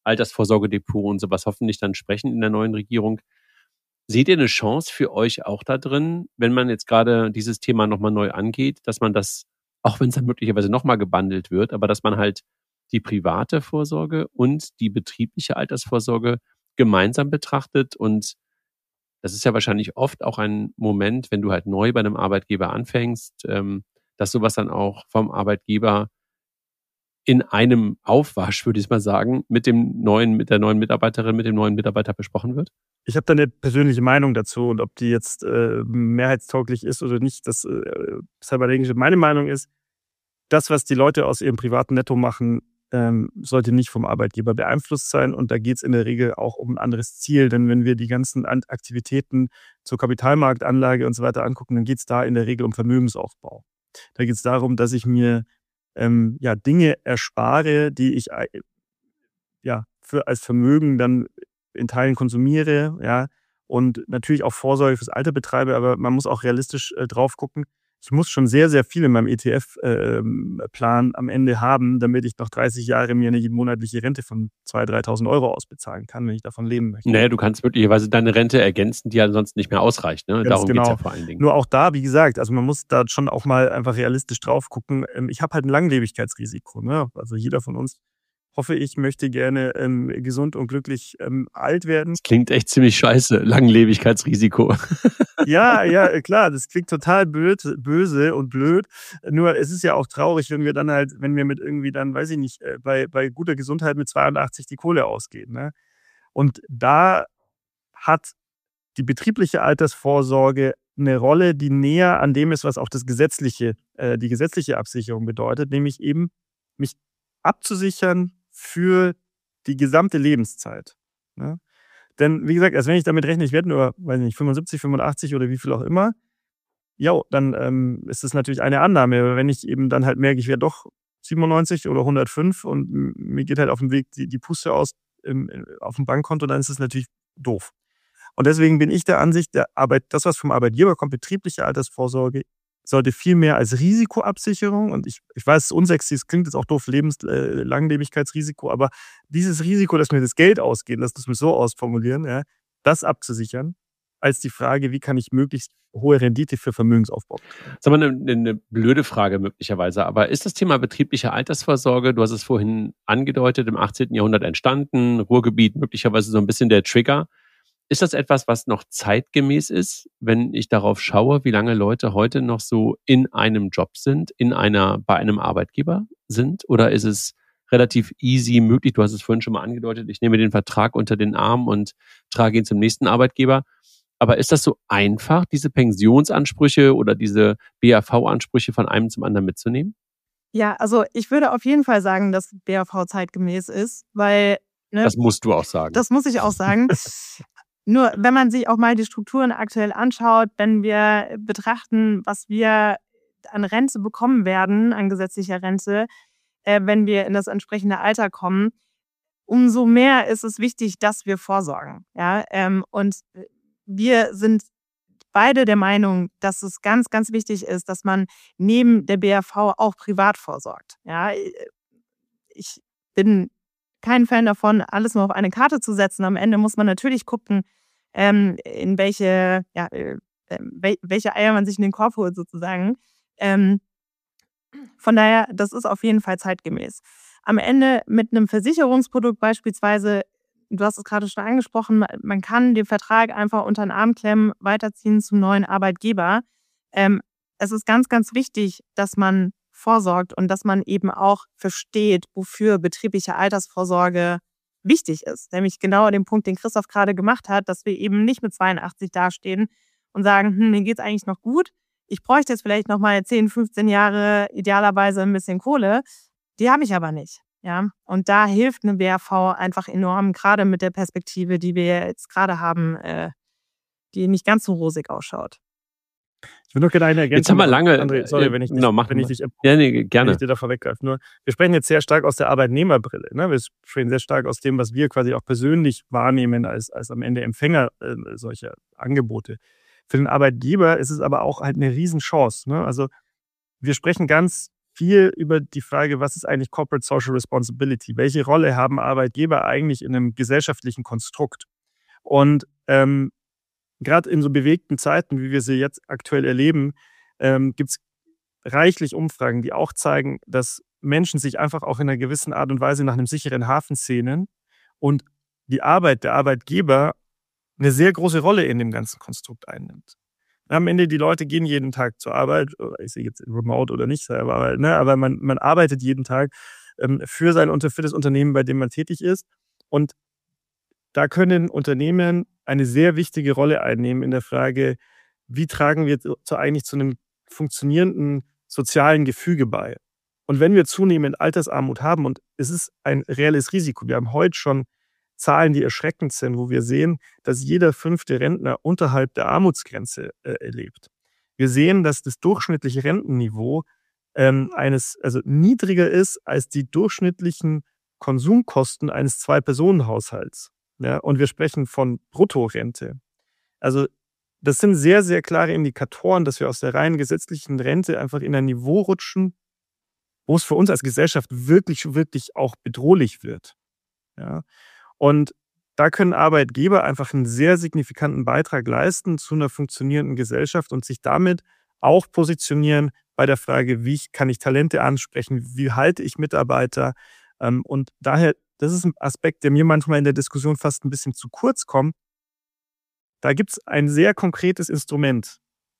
Altersvorsorgedepot und sowas hoffentlich dann sprechen in der neuen Regierung. Seht ihr eine Chance für euch auch da drin, wenn man jetzt gerade dieses Thema nochmal neu angeht, dass man das, auch wenn es dann möglicherweise nochmal gebundelt wird, aber dass man halt die private Vorsorge und die betriebliche Altersvorsorge gemeinsam betrachtet? Und das ist ja wahrscheinlich oft auch ein Moment, wenn du halt neu bei einem Arbeitgeber anfängst, ähm, dass sowas dann auch vom Arbeitgeber in einem Aufwasch, würde ich mal sagen, mit dem neuen, mit der neuen Mitarbeiterin, mit dem neuen Mitarbeiter besprochen wird? Ich habe da eine persönliche Meinung dazu und ob die jetzt äh, mehrheitstauglich ist oder nicht, das äh, ist aber denke ich, meine Meinung ist, das, was die Leute aus ihrem privaten Netto machen, ähm, sollte nicht vom Arbeitgeber beeinflusst sein. Und da geht es in der Regel auch um ein anderes Ziel. Denn wenn wir die ganzen Aktivitäten zur Kapitalmarktanlage und so weiter angucken, dann geht es da in der Regel um Vermögensaufbau. Da geht es darum, dass ich mir ähm, ja, Dinge erspare, die ich äh, ja, für, als Vermögen dann in Teilen konsumiere, ja, und natürlich auch Vorsorge fürs Alter betreibe, aber man muss auch realistisch äh, drauf gucken. Ich muss schon sehr, sehr viel in meinem E T F-Plan äh, am Ende haben, damit ich noch dreißig Jahre mir eine monatliche Rente von zweitausend, dreitausend Euro ausbezahlen kann, wenn ich davon leben möchte. Naja, du kannst möglicherweise deine Rente ergänzen, die ansonsten nicht mehr ausreicht. Ne? Darum genau. geht es ja vor allen Dingen. Nur auch da, wie gesagt, also man muss da schon auch mal einfach realistisch drauf gucken. Ich habe halt ein Langlebigkeitsrisiko. Ne? Also jeder von uns, hoffe ich, möchte gerne ähm, gesund und glücklich ähm, alt werden. Das klingt echt ziemlich scheiße, Langlebigkeitsrisiko. Ja, ja, klar, das klingt total blöd, böse und blöd. Nur es ist ja auch traurig, wenn wir dann halt, wenn wir mit irgendwie dann, weiß ich nicht, bei, bei guter Gesundheit mit zweiundachtzig die Kohle ausgeht. Ne? Und da hat die betriebliche Altersvorsorge eine Rolle, die näher an dem ist, was auch das gesetzliche, äh, die gesetzliche Absicherung bedeutet, nämlich eben mich abzusichern für die gesamte Lebenszeit. Ne? Denn, wie gesagt, als wenn ich damit rechne, ich werde nur, weiß nicht, fünfundsiebzig, fünfundachtzig oder wie viel auch immer, ja, dann ähm, ist das natürlich eine Annahme. Aber wenn ich eben dann halt merke, ich werde doch siebenundneunzig oder hundertfünf und mir geht halt auf dem Weg die, die Puste aus im, auf dem Bankkonto, dann ist das natürlich doof. Und deswegen bin ich der Ansicht, der Arbeit, das, was vom Arbeitgeber kommt, betriebliche Altersvorsorge, sollte viel mehr als Risikoabsicherung, und ich, ich weiß, es ist unsexy, es klingt jetzt auch doof, Lebens-, äh, Langlebigkeitsrisiko, aber dieses Risiko, dass mir das Geld ausgeht, lass das mir so ausformulieren, ja, das abzusichern, als die Frage, wie kann ich möglichst hohe Rendite für Vermögensaufbau betreiben. Das ist aber eine, eine blöde Frage möglicherweise, aber ist das Thema betriebliche Altersvorsorge, du hast es vorhin angedeutet, im achtzehnten Jahrhundert entstanden, Ruhrgebiet möglicherweise so ein bisschen der Trigger. Ist das etwas, was noch zeitgemäß ist, wenn ich darauf schaue, wie lange Leute heute noch so in einem Job sind, in einer, bei einem Arbeitgeber sind? Oder ist es relativ easy möglich? Du hast es vorhin schon mal angedeutet, ich nehme den Vertrag unter den Arm und trage ihn zum nächsten Arbeitgeber. Aber ist das so einfach, diese Pensionsansprüche oder diese B A V-Ansprüche von einem zum anderen mitzunehmen? Ja, also ich würde auf jeden Fall sagen, dass B A V zeitgemäß ist, weil... Ne, das musst du auch sagen. Das muss ich auch sagen. Nur wenn man sich auch mal die Strukturen aktuell anschaut, wenn wir betrachten, was wir an Rente bekommen werden, an gesetzlicher Rente, äh, wenn wir in das entsprechende Alter kommen, umso mehr ist es wichtig, dass wir vorsorgen. Ja? Ähm, und wir sind beide der Meinung, dass es ganz, ganz wichtig ist, dass man neben der B A V auch privat vorsorgt. Ja? Ich bin kein Fan davon, alles nur auf eine Karte zu setzen. Am Ende muss man natürlich gucken, ähm, in welche, ja, äh, welche Eier man sich in den Korb holt, sozusagen. Ähm, von daher, das ist auf jeden Fall zeitgemäß. Am Ende mit einem Versicherungsprodukt beispielsweise, du hast es gerade schon angesprochen, man kann den Vertrag einfach unter den Arm klemmen, weiterziehen zum neuen Arbeitgeber. Ähm, es ist ganz, ganz wichtig, dass man vorsorgt und dass man eben auch versteht, wofür betriebliche Altersvorsorge wichtig ist. Nämlich genau den Punkt, den Christoph gerade gemacht hat, dass wir eben nicht mit zweiundachtzig dastehen und sagen, hm, mir geht's eigentlich noch gut. Ich bräuchte jetzt vielleicht noch mal zehn, fünfzehn Jahre idealerweise ein bisschen Kohle. Die habe ich aber nicht. Ja? Und da hilft eine B A V einfach enorm, gerade mit der Perspektive, die wir jetzt gerade haben, äh, die nicht ganz so rosig ausschaut. Ich will nur gerne eine Ergänzung. Jetzt haben wir lange, André, sorry, wenn ich dich, no, wenn ich dich, ja, nee, gerne. Wenn ich dir da vorweggreife. Nur, wir sprechen jetzt sehr stark aus der Arbeitnehmerbrille. Ne? Wir sprechen sehr stark aus dem, was wir quasi auch persönlich wahrnehmen als, als am Ende Empfänger äh, solcher Angebote. Für den Arbeitgeber ist es aber auch halt eine Riesenchance. Ne? Also wir sprechen ganz viel über die Frage, was ist eigentlich Corporate Social Responsibility? Welche Rolle haben Arbeitgeber eigentlich in einem gesellschaftlichen Konstrukt? Und ähm, gerade in so bewegten Zeiten, wie wir sie jetzt aktuell erleben, ähm, gibt es reichlich Umfragen, die auch zeigen, dass Menschen sich einfach auch in einer gewissen Art und Weise nach einem sicheren Hafen sehnen und die Arbeit der Arbeitgeber eine sehr große Rolle in dem ganzen Konstrukt einnimmt. Am Ende, die Leute gehen jeden Tag zur Arbeit, ich sehe jetzt remote oder nicht, aber, ne, aber man, man arbeitet jeden Tag ähm, für, sein, für das Unternehmen, bei dem man tätig ist. Und da können Unternehmen eine sehr wichtige Rolle einnehmen in der Frage, wie tragen wir zu, eigentlich zu einem funktionierenden sozialen Gefüge bei. Und wenn wir zunehmend Altersarmut haben, und es ist ein reelles Risiko, wir haben heute schon Zahlen, die erschreckend sind, wo wir sehen, dass jeder fünfte Rentner unterhalb der Armutsgrenze äh, lebt. Wir sehen, dass das durchschnittliche Rentenniveau ähm, eines, also niedriger ist als die durchschnittlichen Konsumkosten eines Zwei-Personen-Haushalts. Ja, und wir sprechen von Bruttorente. Also das sind sehr, sehr klare Indikatoren, dass wir aus der rein gesetzlichen Rente einfach in ein Niveau rutschen, wo es für uns als Gesellschaft wirklich, wirklich auch bedrohlich wird. Ja. Und da können Arbeitgeber einfach einen sehr signifikanten Beitrag leisten zu einer funktionierenden Gesellschaft und sich damit auch positionieren bei der Frage, wie kann ich Talente ansprechen, wie halte ich Mitarbeiter. Und daher, das ist ein Aspekt, der mir manchmal in der Diskussion fast ein bisschen zu kurz kommt. Da gibt es ein sehr konkretes Instrument,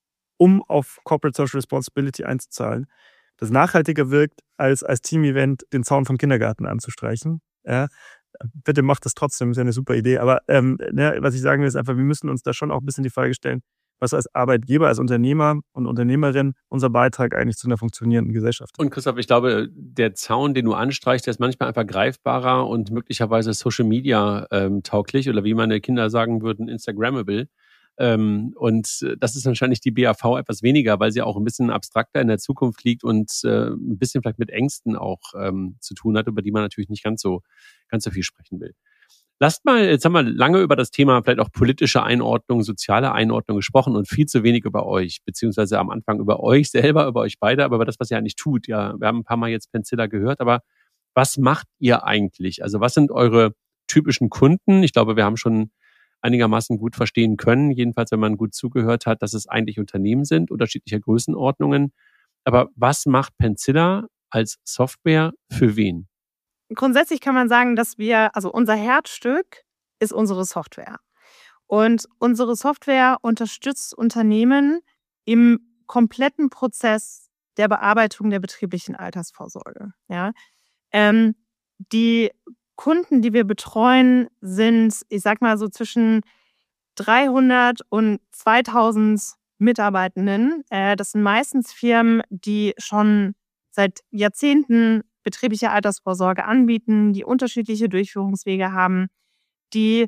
um auf Corporate Social Responsibility einzuzahlen, das nachhaltiger wirkt, als als Team-Event den Zaun vom Kindergarten anzustreichen. Ja, bitte macht das trotzdem, ist ja eine super Idee. Aber ähm, ne, was ich sagen will, ist einfach, wir müssen uns da schon auch ein bisschen die Frage stellen, was als Arbeitgeber, als Unternehmer und Unternehmerin unser Beitrag eigentlich zu einer funktionierenden Gesellschaft ist. Und Christoph, ich glaube, der Zaun, den du anstreichst, der ist manchmal einfach greifbarer und möglicherweise Social Media ähm, tauglich oder wie meine Kinder sagen würden, Instagrammable. Ähm, und das ist wahrscheinlich die B A V etwas weniger, weil sie auch ein bisschen abstrakter in der Zukunft liegt und äh, ein bisschen vielleicht mit Ängsten auch ähm, zu tun hat, über die man natürlich nicht ganz so, ganz so viel sprechen will. Lasst mal, jetzt haben wir lange über das Thema vielleicht auch politische Einordnung, soziale Einordnung gesprochen und viel zu wenig über euch, beziehungsweise am Anfang über euch selber, über euch beide, aber über das, was ihr eigentlich tut. Ja, wir haben ein paar Mal jetzt Pencilla gehört, aber was macht ihr eigentlich? Also was sind eure typischen Kunden? Ich glaube, wir haben schon einigermaßen gut verstehen können, jedenfalls wenn man gut zugehört hat, dass es eigentlich Unternehmen sind, unterschiedlicher Größenordnungen. Aber was macht Pencilla als Software für wen? Grundsätzlich kann man sagen, dass wir, also unser Herzstück ist unsere Software. Und unsere Software unterstützt Unternehmen im kompletten Prozess der Bearbeitung der betrieblichen Altersvorsorge. Ja? Ähm, die Kunden, die wir betreuen, sind, ich sag mal so zwischen dreihundert und zweitausend Mitarbeitenden. Äh, das sind meistens Firmen, die schon seit Jahrzehnten betriebliche Altersvorsorge anbieten, die unterschiedliche Durchführungswege haben, die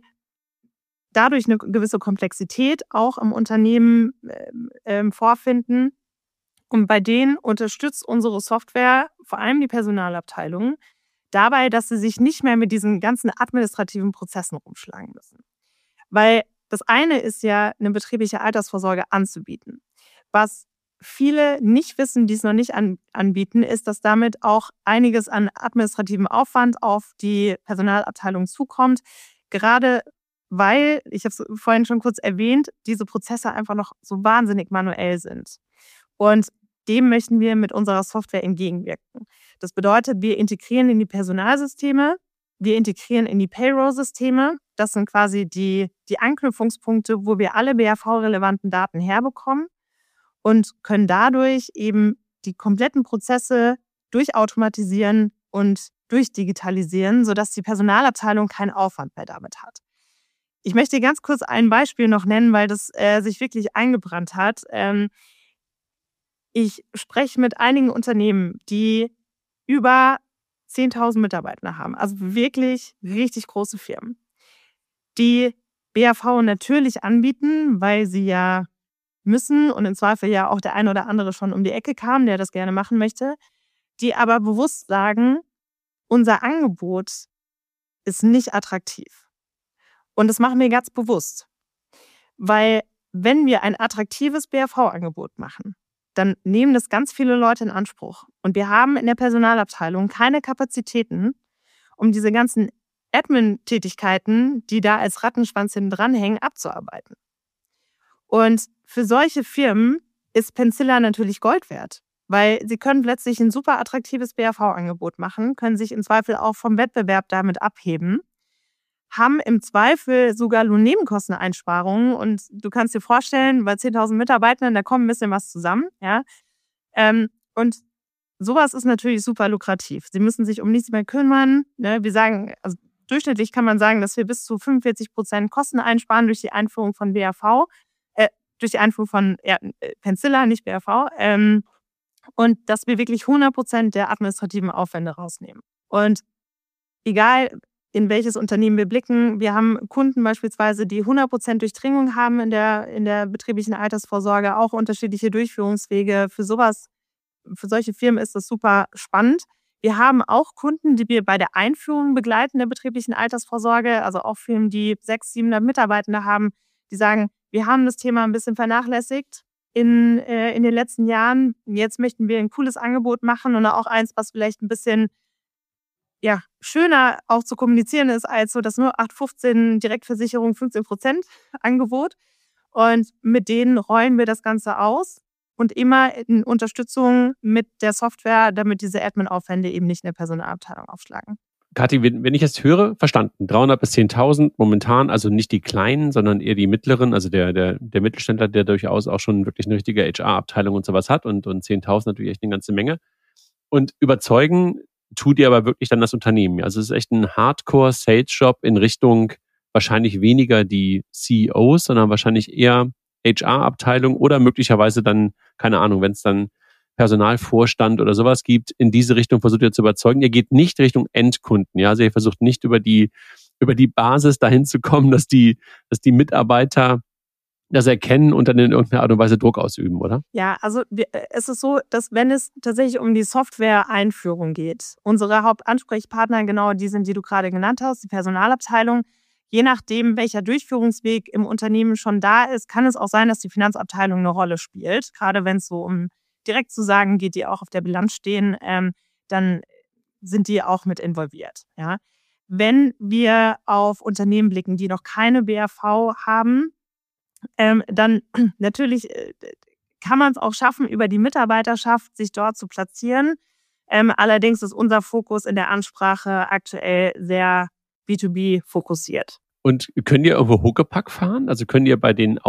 dadurch eine gewisse Komplexität auch im Unternehmen äh, äh, vorfinden. Und bei denen unterstützt unsere Software, vor allem die Personalabteilung, dabei, dass sie sich nicht mehr mit diesen ganzen administrativen Prozessen rumschlagen müssen. Weil das eine ist ja, eine betriebliche Altersvorsorge anzubieten. Was viele nicht wissen, die es noch nicht an, anbieten, ist, dass damit auch einiges an administrativem Aufwand auf die Personalabteilung zukommt. Gerade weil, ich habe es vorhin schon kurz erwähnt, diese Prozesse einfach noch so wahnsinnig manuell sind. Und dem möchten wir mit unserer Software entgegenwirken. Das bedeutet, wir integrieren in die Personalsysteme, wir integrieren in die Payroll-Systeme. Das sind quasi die, die Anknüpfungspunkte, wo wir alle B A V-relevanten Daten herbekommen und können dadurch eben die kompletten Prozesse durchautomatisieren und durchdigitalisieren, sodass die Personalabteilung keinen Aufwand mehr damit hat. Ich möchte ganz kurz ein Beispiel noch nennen, weil das äh, sich wirklich eingebrannt hat. Ähm, ich spreche mit einigen Unternehmen, die über zehntausend Mitarbeiter haben, also wirklich richtig große Firmen, die B A V natürlich anbieten, weil sie ja müssen und im Zweifel ja auch der eine oder andere schon um die Ecke kam, der das gerne machen möchte, die aber bewusst sagen, unser Angebot ist nicht attraktiv. Und das machen wir ganz bewusst, weil wenn wir ein attraktives B A V-Angebot machen, dann nehmen das ganz viele Leute in Anspruch. Und wir haben in der Personalabteilung keine Kapazitäten, um diese ganzen Admin-Tätigkeiten, die da als Rattenschwanz hinten dranhängen, abzuarbeiten. Und für solche Firmen ist Pencilla natürlich Gold wert, weil sie können plötzlich ein super attraktives B A V-Angebot machen, können sich im Zweifel auch vom Wettbewerb damit abheben, haben im Zweifel sogar Lohnnebenkosteneinsparungen. Und du kannst dir vorstellen, bei zehntausend Mitarbeitenden, da kommt ein bisschen was zusammen. Ja? Ähm, und sowas ist natürlich super lukrativ. Sie müssen sich um nichts mehr kümmern. Ne? Wir sagen, also durchschnittlich kann man sagen, dass wir bis zu fünfundvierzig Prozent Kosten einsparen durch die Einführung von B A V, äh, durch die Einführung von ja, Pencilla, nicht B A V. Ähm, und dass wir wirklich hundert Prozent der administrativen Aufwände rausnehmen. Und egal, in welches Unternehmen wir blicken, wir haben Kunden beispielsweise, die hundert Prozent Durchdringung haben in der, in der betrieblichen Altersvorsorge, auch unterschiedliche Durchführungswege. Für sowas, für solche Firmen ist das super spannend. Wir haben auch Kunden, die wir bei der Einführung begleiten der betrieblichen Altersvorsorge, also auch Firmen, die sechshundert, siebenhundert Mitarbeitende haben, die sagen, wir haben das Thema ein bisschen vernachlässigt in, äh, in den letzten Jahren. Jetzt möchten wir ein cooles Angebot machen und auch eins, was vielleicht ein bisschen ja, schöner auch zu kommunizieren ist als so das nur acht fünfzehn Direktversicherung fünfzehn Prozent Angebot. Und mit denen rollen wir das Ganze aus und immer in Unterstützung mit der Software, damit diese Admin-Aufwände eben nicht in der Personalabteilung aufschlagen. Kathi, wenn ich jetzt höre, verstanden, dreihundert bis zehntausend momentan, also nicht die kleinen, sondern eher die mittleren, also der, der, der Mittelständler, der durchaus auch schon wirklich eine richtige H R-Abteilung und sowas hat und, und zehntausend natürlich echt eine ganze Menge. Und überzeugen tut ihr aber wirklich dann das Unternehmen. Also es ist echt ein Hardcore-Sales-Job in Richtung wahrscheinlich weniger die C E Os, sondern wahrscheinlich eher H R-Abteilung oder möglicherweise dann, keine Ahnung, wenn es dann Personalvorstand oder sowas gibt, in diese Richtung versucht ihr zu überzeugen. Ihr geht nicht Richtung Endkunden, ja, also ihr versucht nicht über die, über die Basis dahin zu kommen, dass die, dass die Mitarbeiter das erkennen und dann in irgendeiner Art und Weise Druck ausüben, oder? Ja, also wir, es ist so, dass wenn es tatsächlich um die Software-Einführung geht, unsere Hauptansprechpartner genau die sind, die du gerade genannt hast, die Personalabteilung. Je nachdem, welcher Durchführungsweg im Unternehmen schon da ist, kann es auch sein, dass die Finanzabteilung eine Rolle spielt. Gerade wenn es so um direkt zu sagen geht, die auch auf der Bilanz stehen, ähm, dann sind die auch mit involviert. Ja? Wenn wir auf Unternehmen blicken, die noch keine B A V haben, Ähm, dann natürlich äh, kann man es auch schaffen, über die Mitarbeiterschaft sich dort zu platzieren. Ähm, allerdings ist unser Fokus in der Ansprache aktuell sehr B zwei B fokussiert. Und könnt ihr irgendwo Huckepack fahren? Also könnt ihr bei den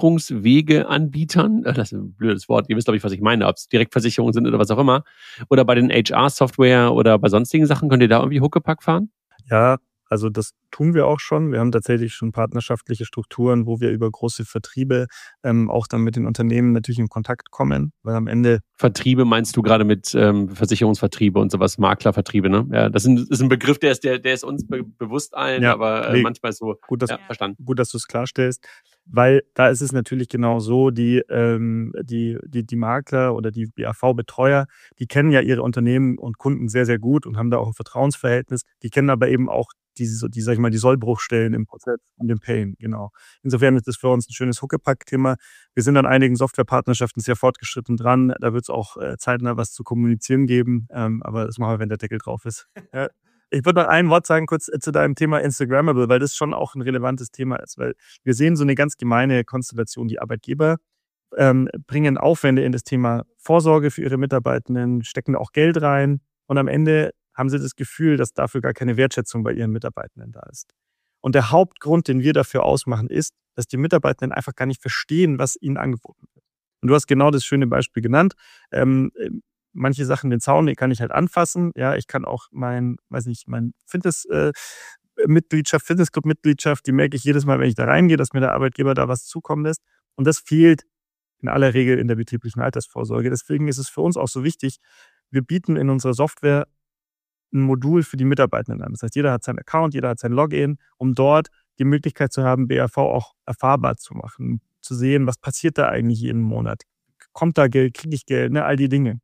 Ausführungswegeanbietern, das ist ein blödes Wort, ihr wisst, glaube ich, was ich meine, ob es Direktversicherungen sind oder was auch immer, oder bei den H R-Software oder bei sonstigen Sachen, könnt ihr da irgendwie Huckepack fahren? Ja, also das tun wir auch schon. Wir haben tatsächlich schon partnerschaftliche Strukturen, wo wir über große Vertriebe ähm, auch dann mit den Unternehmen natürlich in Kontakt kommen, weil am Ende... Vertriebe meinst du gerade mit ähm, Versicherungsvertriebe und sowas, Maklervertriebe, ne? Ja, das ist ein, ist ein Begriff, der ist, der, der ist uns be- bewusst allen, ja, aber äh, nee, manchmal so gut, dass, ja, verstanden. Gut, dass du es klarstellst, weil da ist es natürlich genau so, die, ähm, die, die, die Makler oder die B A V-Betreuer, die kennen ja ihre Unternehmen und Kunden sehr, sehr gut und haben da auch ein Vertrauensverhältnis. Die kennen aber eben auch die, die, sag ich mal, die Sollbruchstellen im Prozess und den Pain, genau. Insofern ist das für uns ein schönes Huckepack-Thema. Wir sind an einigen Softwarepartnerschaften sehr fortgeschritten dran. Da wird es auch äh, zeitnah was zu kommunizieren geben, ähm, aber das machen wir, wenn der Deckel drauf ist. Ja. Ich würde noch ein Wort sagen, kurz äh, zu deinem Thema Instagrammable, weil das schon auch ein relevantes Thema ist, weil wir sehen so eine ganz gemeine Konstellation. Die Arbeitgeber ähm, bringen Aufwände in das Thema Vorsorge für ihre Mitarbeitenden, stecken auch Geld rein und am Ende haben sie das Gefühl, dass dafür gar keine Wertschätzung bei ihren Mitarbeitenden da ist. Und der Hauptgrund, den wir dafür ausmachen, ist, dass die Mitarbeitenden einfach gar nicht verstehen, was ihnen angeboten wird. Und du hast genau das schöne Beispiel genannt. Ähm, manche Sachen, den Zaun, den kann ich halt anfassen. Ja, ich kann auch mein, weiß nicht, mein Fitness-Mitgliedschaft, äh, Fitnessclub-Mitgliedschaft, die merke ich jedes Mal, wenn ich da reingehe, dass mir der Arbeitgeber da was zukommen lässt. Und das fehlt in aller Regel in der betrieblichen Altersvorsorge. Deswegen ist es für uns auch so wichtig, wir bieten in unserer Software ein Modul für die Mitarbeitenden an. Das heißt, jeder hat seinen Account, jeder hat sein Login, um dort die Möglichkeit zu haben, B A V auch erfahrbar zu machen, zu sehen, was passiert da eigentlich jeden Monat. Kommt da Geld, kriege ich Geld, ne, all die Dinge.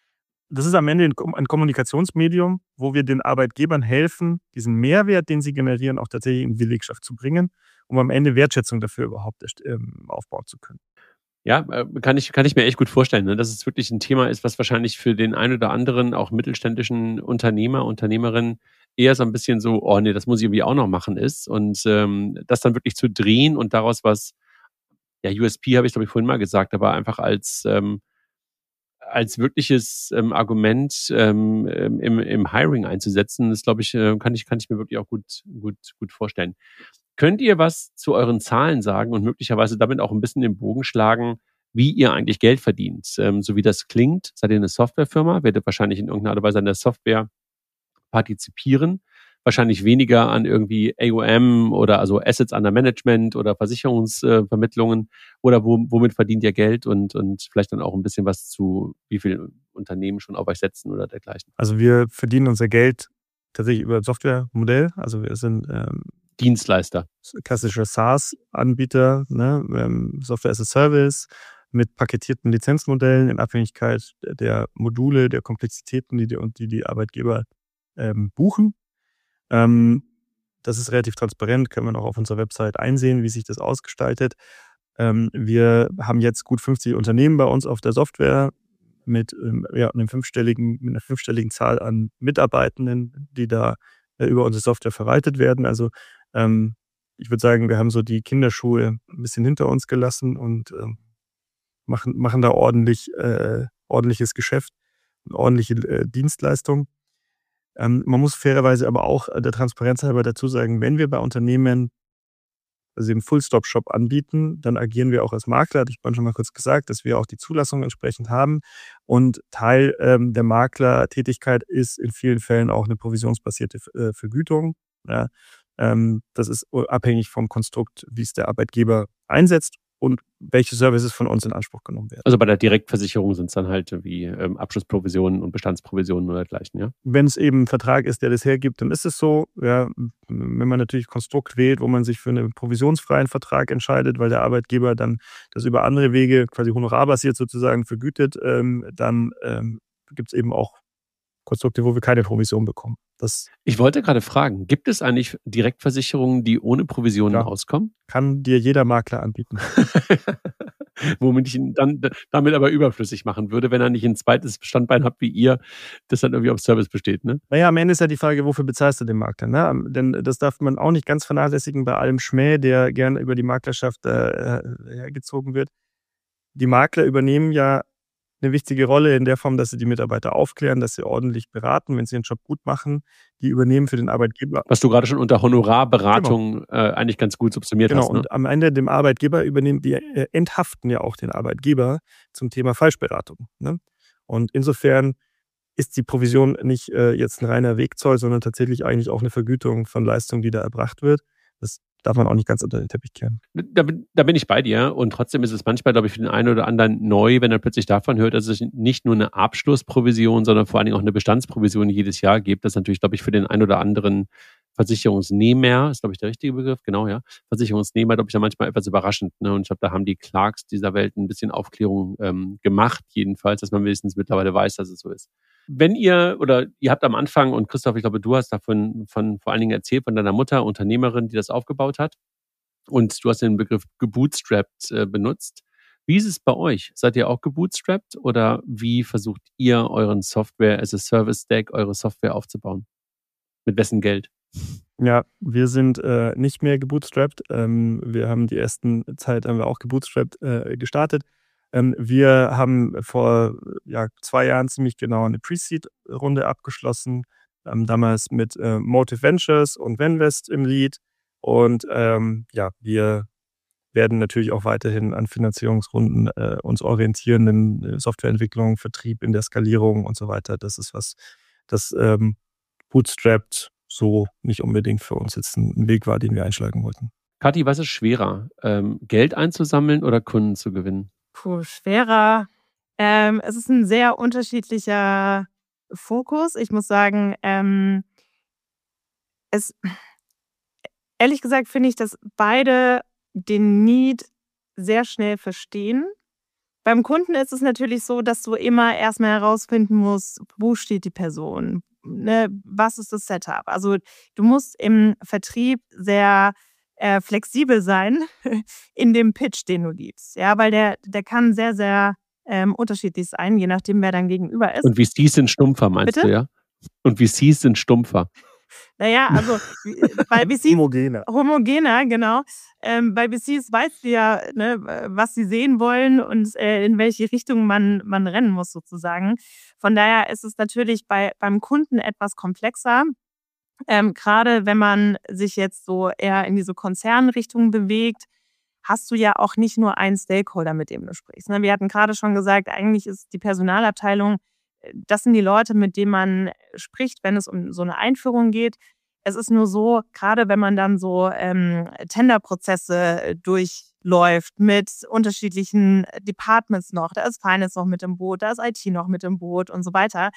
Das ist am Ende ein Kommunikationsmedium, wo wir den Arbeitgebern helfen, diesen Mehrwert, den sie generieren, auch tatsächlich in Belegschaft zu bringen, um am Ende Wertschätzung dafür überhaupt ähm, aufbauen zu können. Ja, kann ich, kann ich mir echt gut vorstellen, ne? Dass es wirklich ein Thema ist, was wahrscheinlich für den einen oder anderen, auch mittelständischen Unternehmer, Unternehmerin eher so ein bisschen so, oh nee, das muss ich irgendwie auch noch machen ist. Und ähm, das dann wirklich zu drehen und daraus was, ja, U S P habe ich, glaube ich, vorhin mal gesagt, aber einfach als, ähm, als wirkliches ähm, Argument ähm, im, im Hiring einzusetzen, das glaube ich, äh, kann ich, kann ich mir wirklich auch gut, gut, gut vorstellen. Könnt ihr was zu euren Zahlen sagen und möglicherweise damit auch ein bisschen den Bogen schlagen, wie ihr eigentlich Geld verdient? Ähm, so wie das klingt, seid ihr eine Softwarefirma, werdet wahrscheinlich in irgendeiner Art und Weise an der Software partizipieren, wahrscheinlich weniger an irgendwie A U M oder also Assets under Management oder Versicherungsvermittlungen äh, oder wo, womit verdient ihr Geld und, und vielleicht dann auch ein bisschen was zu, wie viele Unternehmen schon auf euch setzen oder dergleichen. Also wir verdienen unser Geld tatsächlich über ein Softwaremodell. Also wir sind ähm, Dienstleister. Klassischer SaaS-Anbieter, ne? ähm, Software as a Service mit paketierten Lizenzmodellen in Abhängigkeit der Module, der Komplexitäten, die die, die, die Arbeitgeber ähm, buchen. Ähm, das ist relativ transparent, kann man auch auf unserer Website einsehen, wie sich das ausgestaltet. Ähm, wir haben jetzt gut fünfzig Unternehmen bei uns auf der Software mit, ähm, ja, einem fünfstelligen, mit einer fünfstelligen Zahl an Mitarbeitenden, die da äh, über unsere Software verwaltet werden. Also ähm, ich würde sagen, wir haben so die Kinderschuhe ein bisschen hinter uns gelassen und ähm, machen, machen da ordentlich, äh, ordentliches Geschäft, ordentliche äh, Dienstleistung. Ähm, man muss fairerweise aber auch der Transparenz halber dazu sagen, wenn wir bei Unternehmen also den Full-Stop-Shop anbieten, dann agieren wir auch als Makler. Ich habe schon mal kurz gesagt, dass wir auch die Zulassung entsprechend haben. Und Teil ähm, der Maklertätigkeit ist in vielen Fällen auch eine provisionsbasierte äh, Vergütung. Ja. Ähm, das ist abhängig vom Konstrukt, wie es der Arbeitgeber einsetzt und welche Services von uns in Anspruch genommen werden. Also bei der Direktversicherung sind es dann halt wie ähm, Abschlussprovisionen und Bestandsprovisionen oder dergleichen, ja? Wenn es eben ein Vertrag ist, der das hergibt, dann ist es so. Ja, wenn man natürlich Konstrukt wählt, wo man sich für einen provisionsfreien Vertrag entscheidet, weil der Arbeitgeber dann das über andere Wege, quasi honorarbasiert sozusagen, vergütet, ähm, dann ähm, gibt es eben auch Konstrukte, wo wir keine Provision bekommen. Das ich wollte gerade fragen, gibt es eigentlich Direktversicherungen, die ohne Provisionen ja. auskommen? Kann dir jeder Makler anbieten. Womit ich ihn dann damit aber überflüssig machen würde, wenn er nicht ein zweites Standbein hat wie ihr, das dann irgendwie auf Service besteht, ne? Naja, am Ende ist ja die Frage, wofür bezahlst du den Makler, ne? Denn das darf man auch nicht ganz vernachlässigen bei allem Schmäh, der gerne über die Maklerschaft äh, hergezogen wird. Die Makler übernehmen ja eine wichtige Rolle in der Form, dass sie die Mitarbeiter aufklären, dass sie ordentlich beraten, wenn sie ihren Job gut machen. Die übernehmen für den Arbeitgeber. Was du gerade schon unter Honorarberatung genau. äh, eigentlich ganz gut subsumiert genau. hast. Genau, und ne? am Ende dem Arbeitgeber übernehmen, die äh, enthaften ja auch den Arbeitgeber zum Thema Falschberatung. Ne? Und insofern ist die Provision nicht äh, jetzt ein reiner Wegzoll, sondern tatsächlich eigentlich auch eine Vergütung von Leistung, die da erbracht wird. Das darf man auch nicht ganz unter den Teppich kehren. Da, da bin ich bei dir und trotzdem ist es manchmal, glaube ich, für den einen oder anderen neu, wenn er plötzlich davon hört, dass es nicht nur eine Abschlussprovision, sondern vor allen Dingen auch eine Bestandsprovision jedes Jahr gibt. Das ist natürlich, glaube ich, für den einen oder anderen Versicherungsnehmer, ist, glaube ich, der richtige Begriff, genau, ja. Versicherungsnehmer, glaube ich, da manchmal etwas überraschend. Ne? Und ich glaube, da haben die Clarks dieser Welt ein bisschen Aufklärung ähm, gemacht, jedenfalls, dass man wenigstens mittlerweile weiß, dass es so ist. Wenn ihr, oder ihr habt am Anfang, und Christoph, ich glaube, du hast davon von, vor allen Dingen erzählt, von deiner Mutter, Unternehmerin, die das aufgebaut hat. Und du hast den Begriff gebootstrapped äh, benutzt. Wie ist es bei euch? Seid ihr auch gebootstrapped oder wie versucht ihr euren Software as a Service Stack, eure Software aufzubauen? Mit wessen Geld? Ja, wir sind äh, nicht mehr gebootstrapped. Ähm, wir haben die ersten Zeit haben wir auch gebootstrapped äh, gestartet. Ähm, wir haben vor ja, zwei Jahren ziemlich genau eine Pre-Seed-Runde abgeschlossen. Ähm, damals mit äh, Motive Ventures und Venvest im Lead. Und ähm, ja, wir werden natürlich auch weiterhin an Finanzierungsrunden äh, uns orientieren in Softwareentwicklung, Vertrieb, in der Skalierung und so weiter. Das ist was, das ähm, bootstrapped so nicht unbedingt für uns jetzt ein Weg war, den wir einschlagen wollten. Kathi, was ist schwerer? Ähm, Geld einzusammeln oder Kunden zu gewinnen? Puh, schwerer. Ähm, es ist ein sehr unterschiedlicher Fokus. Ich muss sagen, ähm, es, ehrlich gesagt finde ich, dass beide den Need sehr schnell verstehen. Beim Kunden ist es natürlich so, dass du immer erstmal herausfinden musst, wo steht die Person, ne? Was ist das Setup? Also du musst im Vertrieb sehr äh, flexibel sein in dem Pitch, den du liebst. Ja, weil der, der kann sehr, sehr ähm, unterschiedlich sein, je nachdem, wer dein Gegenüber ist. Und V Cs sind stumpfer, meinst Bitte? du, ja? Und V Cs sind stumpfer. Naja, also bei V Cs homogener. Homogener, genau. Ähm, bei V Cs weißt du ja, ne, was sie sehen wollen und äh, in welche Richtung man, man rennen muss sozusagen. Von daher ist es natürlich bei, beim Kunden etwas komplexer. Ähm, gerade wenn man sich jetzt so eher in diese Konzernrichtung bewegt, hast du ja auch nicht nur einen Stakeholder, mit dem du sprichst. Ne? Wir hatten gerade schon gesagt, eigentlich ist die Personalabteilung, das sind die Leute, mit denen man spricht, wenn es um so eine Einführung geht. Es ist nur so, gerade wenn man dann so ähm, Tenderprozesse durchläuft mit unterschiedlichen Departments noch, da ist Finance noch mit im Boot, da ist I T noch mit im Boot und so weiter.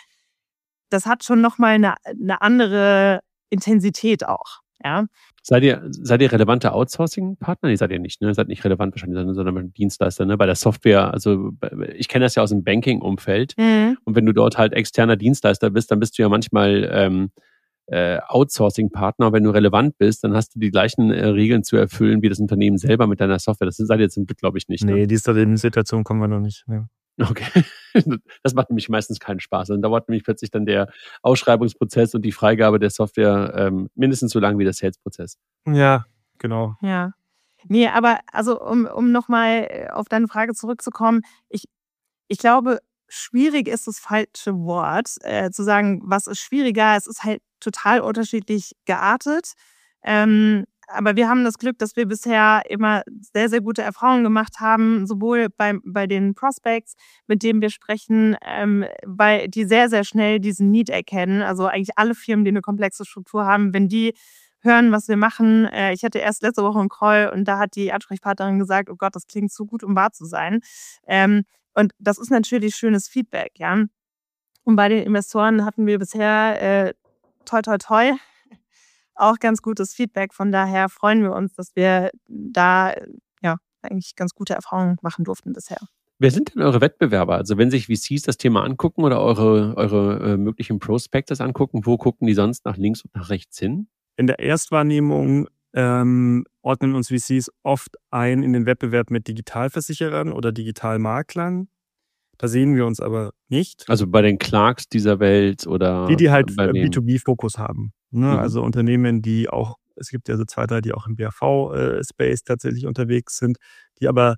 Das hat schon nochmal eine, eine andere Intensität auch. Ja. Seid ihr, seid ihr relevante Outsourcing-Partner? Nee, seid ihr nicht, ne? Seid nicht relevant wahrscheinlich, sondern Dienstleister, ne? Bei der Software, also ich kenne das ja aus dem Banking-Umfeld. Mhm. Und wenn du dort halt externer Dienstleister bist, dann bist du ja manchmal ähm, äh, Outsourcing-Partner. Wenn du relevant bist, dann hast du die gleichen äh, Regeln zu erfüllen, wie das Unternehmen selber mit deiner Software. Das seid ihr jetzt im Glück, glaube ich, nicht. Ne? Nee, die Situation kommen wir noch nicht. Ne. Okay. Das macht nämlich meistens keinen Spaß. Dann dauert nämlich plötzlich dann der Ausschreibungsprozess und die Freigabe der Software ähm, mindestens so lang wie der Sales-Prozess. Ja, genau. Ja. Nee, aber also um, um nochmal auf deine Frage zurückzukommen, ich, ich glaube, schwierig ist das falsche Wort, äh, zu sagen, was ist schwieriger. Es ist halt total unterschiedlich geartet. Ähm, Aber wir haben das Glück, dass wir bisher immer sehr, sehr gute Erfahrungen gemacht haben, sowohl bei, bei den Prospects, mit denen wir sprechen, ähm, weil die sehr, sehr schnell diesen Need erkennen. Also eigentlich alle Firmen, die eine komplexe Struktur haben, wenn die hören, was wir machen. Äh, ich hatte erst letzte Woche einen Call und da hat die Ansprechpartnerin gesagt, oh Gott, das klingt zu gut, um wahr zu sein. Ähm, und das ist natürlich schönes Feedback, ja. Und bei den Investoren hatten wir bisher äh, toi, toi, toi, auch ganz gutes Feedback. Von daher freuen wir uns, dass wir da ja eigentlich ganz gute Erfahrungen machen durften bisher. Wer sind denn eure Wettbewerber? Also wenn sich V Cs das Thema angucken oder eure, eure äh, möglichen Prospectors angucken, wo gucken die sonst nach links und nach rechts hin? In der Erstwahrnehmung ähm, ordnen uns V Cs oft ein in den Wettbewerb mit Digitalversicherern oder Digitalmaklern. Da sehen wir uns aber nicht. Also bei den Clarks dieser Welt oder die, die halt B zwei B-Fokus haben. Ne? Mhm. Also Unternehmen, die auch, es gibt ja so zwei, drei, die auch im B A V-Space tatsächlich unterwegs sind, die aber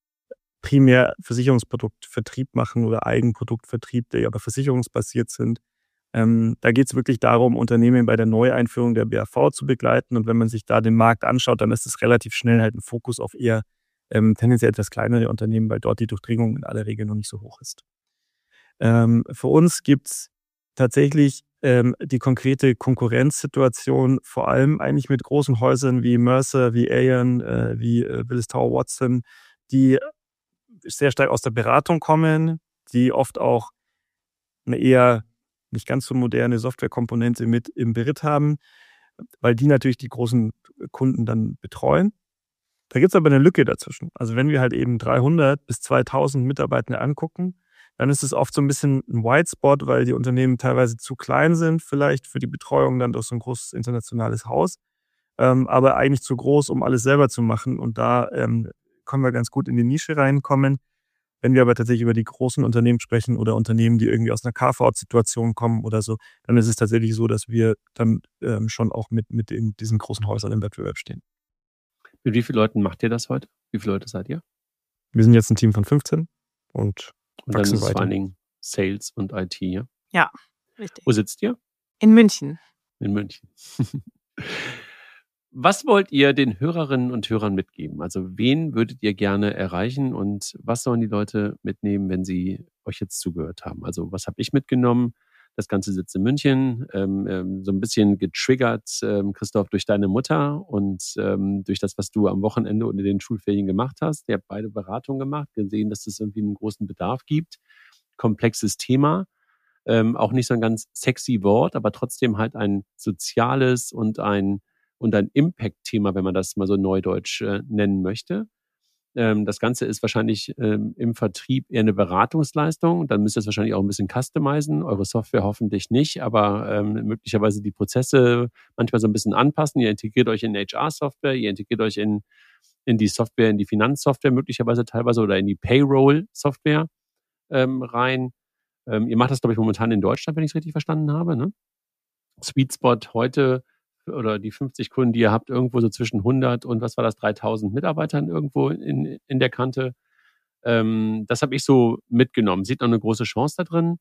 primär Versicherungsproduktvertrieb machen oder Eigenproduktvertrieb, die aber versicherungsbasiert sind. Ähm, da geht es wirklich darum, Unternehmen bei der Neueinführung der B A V zu begleiten. Und wenn man sich da den Markt anschaut, dann ist es relativ schnell halt ein Fokus auf eher ähm, tendenziell etwas kleinere Unternehmen, weil dort die Durchdringung in aller Regel noch nicht so hoch ist. Ähm, für uns gibt es tatsächlich ähm, die konkrete Konkurrenzsituation, vor allem eigentlich mit großen Häusern wie Mercer, wie Aon, äh, wie äh, Willis Tower Watson, die sehr stark aus der Beratung kommen, die oft auch eine eher nicht ganz so moderne Softwarekomponente mit im Beritt haben, weil die natürlich die großen Kunden dann betreuen. Da gibt es aber eine Lücke dazwischen. Also wenn wir halt eben dreihundert bis zweitausend Mitarbeitende angucken, dann ist es oft so ein bisschen ein White Spot, weil die Unternehmen teilweise zu klein sind, vielleicht für die Betreuung dann durch so ein großes internationales Haus, ähm, aber eigentlich zu groß, um alles selber zu machen. Und da ähm, können wir ganz gut in die Nische reinkommen. Wenn wir aber tatsächlich über die großen Unternehmen sprechen oder Unternehmen, die irgendwie aus einer Carve-out-Situation kommen oder so, dann ist es tatsächlich so, dass wir dann ähm, schon auch mit, mit in diesen großen Häusern im Wettbewerb stehen. Mit wie vielen Leuten macht ihr das heute? Wie viele Leute seid ihr? Wir sind jetzt ein Team von fünfzehn und, und dann ist es vor allen Dingen Sales und I T, ja? Ja, richtig. Wo sitzt ihr? In München. In München. Was wollt ihr den Hörerinnen und Hörern mitgeben? Also wen würdet ihr gerne erreichen und was sollen die Leute mitnehmen, wenn sie euch jetzt zugehört haben? Also was habe ich mitgenommen? Das Ganze sitzt in München, ähm, ähm, so ein bisschen getriggert, ähm, Christoph, durch deine Mutter und ähm, durch das, was du am Wochenende und in den Schulferien gemacht hast. Ihr habt beide Beratungen gemacht, gesehen, dass es irgendwie einen großen Bedarf gibt. Komplexes Thema, ähm, auch nicht so ein ganz sexy Wort, aber trotzdem halt ein soziales und ein und ein Impact-Thema, wenn man das mal so neudeutsch äh, nennen möchte. Ähm, das Ganze ist wahrscheinlich ähm, im Vertrieb eher eine Beratungsleistung. Dann müsst ihr es wahrscheinlich auch ein bisschen customizen. Eure Software hoffentlich nicht, aber ähm, möglicherweise die Prozesse manchmal so ein bisschen anpassen. Ihr integriert euch in H R-Software, ihr integriert euch in, in die Software, in die Finanzsoftware möglicherweise teilweise oder in die Payroll-Software ähm, rein. Ähm, ihr macht das, glaube ich, momentan in Deutschland, wenn ich es richtig verstanden habe. Ne? Sweet Spot heute oder die fünfzig Kunden, die ihr habt, irgendwo so zwischen hundert und was war das, dreitausend Mitarbeitern irgendwo in, in der Kante. Ähm, das habe ich so mitgenommen. Seht noch eine große Chance da drin.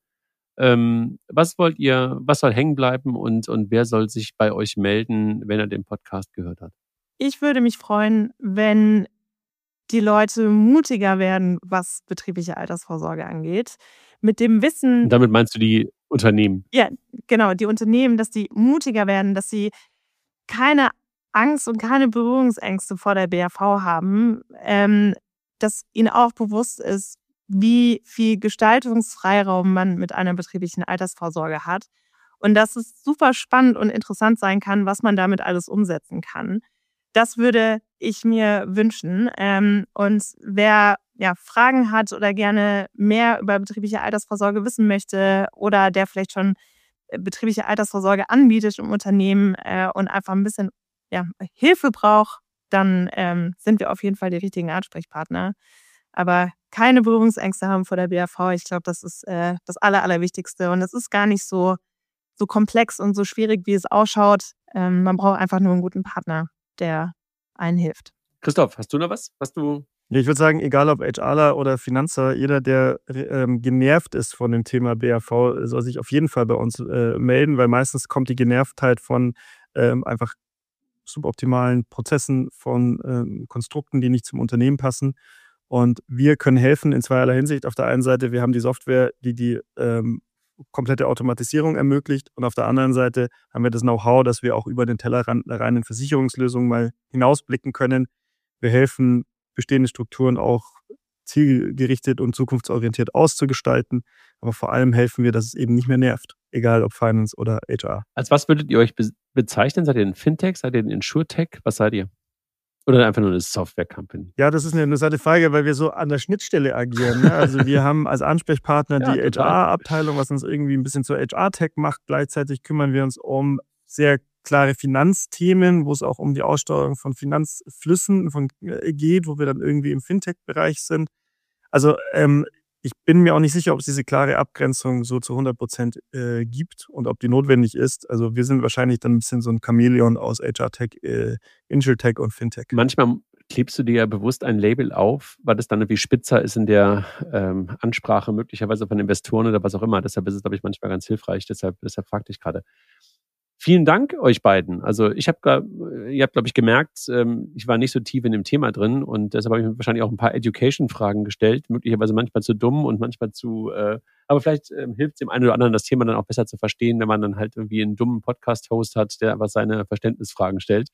Ähm, was wollt ihr, was soll hängen bleiben und, und wer soll sich bei euch melden, wenn er den Podcast gehört hat? Ich würde mich freuen, wenn die Leute mutiger werden, was betriebliche Altersvorsorge angeht. Mit dem Wissen. Und damit meinst du die Unternehmen? Ja, genau, die Unternehmen, dass die mutiger werden, dass sie keine Angst und keine Berührungsängste vor der B A V haben, ähm, dass ihnen auch bewusst ist, wie viel Gestaltungsfreiraum man mit einer betrieblichen Altersvorsorge hat und dass es super spannend und interessant sein kann, was man damit alles umsetzen kann. Das würde ich mir wünschen. Ähm, und wer ja, Fragen hat oder gerne mehr über betriebliche Altersvorsorge wissen möchte oder der vielleicht schon betriebliche Altersvorsorge anbietet im Unternehmen äh, und einfach ein bisschen ja, Hilfe braucht, dann ähm, sind wir auf jeden Fall die richtigen Ansprechpartner. Aber keine Berührungsängste haben vor der B A V. Ich glaube, das ist äh, das Aller, Allerwichtigste. Und es ist gar nicht so, so komplex und so schwierig, wie es ausschaut. Ähm, man braucht einfach nur einen guten Partner, der einen hilft. Christoph, hast du noch was, was du... Ja, ich würde sagen, egal ob HRler oder Finanzer, jeder, der ähm, genervt ist von dem Thema B A V, soll sich auf jeden Fall bei uns äh, melden, weil meistens kommt die Genervtheit von ähm, einfach suboptimalen Prozessen, von ähm, Konstrukten, die nicht zum Unternehmen passen. Und wir können helfen in zweierlei Hinsicht. Auf der einen Seite, wir haben die Software, die die ähm, komplette Automatisierung ermöglicht. Und auf der anderen Seite haben wir das Know-how, dass wir auch über den Tellerrand einer reinen Versicherungslösung mal hinausblicken können. Wir helfen, bestehende Strukturen auch zielgerichtet und zukunftsorientiert auszugestalten. Aber vor allem helfen wir, dass es eben nicht mehr nervt, egal ob Finance oder H R. Als was würdet ihr euch be- bezeichnen? Seid ihr ein Fintech? Seid ihr ein Insurtech? Was seid ihr? Oder einfach nur eine Software-Company? Ja, das ist eine interessante Frage, weil wir so an der Schnittstelle agieren. Ne? Also wir haben als Ansprechpartner Ja, die total. H R-Abteilung, was uns irgendwie ein bisschen zur H R-Tech macht. Gleichzeitig kümmern wir uns um sehr klare Finanzthemen, wo es auch um die Aussteuerung von Finanzflüssen von, äh, geht, wo wir dann irgendwie im Fintech-Bereich sind. Also ähm, ich bin mir auch nicht sicher, ob es diese klare Abgrenzung so zu hundert Prozent äh, gibt und ob die notwendig ist. Also wir sind wahrscheinlich dann ein bisschen so ein Chamäleon aus H R-Tech, äh, Insurtech und Fintech. Manchmal klebst du dir ja bewusst ein Label auf, weil das dann irgendwie spitzer ist in der ähm, Ansprache, möglicherweise von Investoren oder was auch immer. Deshalb ist es, glaube ich, manchmal ganz hilfreich. Deshalb, deshalb fragte ich gerade. Vielen Dank euch beiden. Also ich habe, ihr habt, glaube ich, gemerkt, ähm, ich war nicht so tief in dem Thema drin und deshalb habe ich mir wahrscheinlich auch ein paar Education-Fragen gestellt, möglicherweise manchmal zu dumm und manchmal zu, äh, aber vielleicht ähm, hilft es dem einen oder anderen, das Thema dann auch besser zu verstehen, wenn man dann halt irgendwie einen dummen Podcast-Host hat, der einfach seine Verständnisfragen stellt.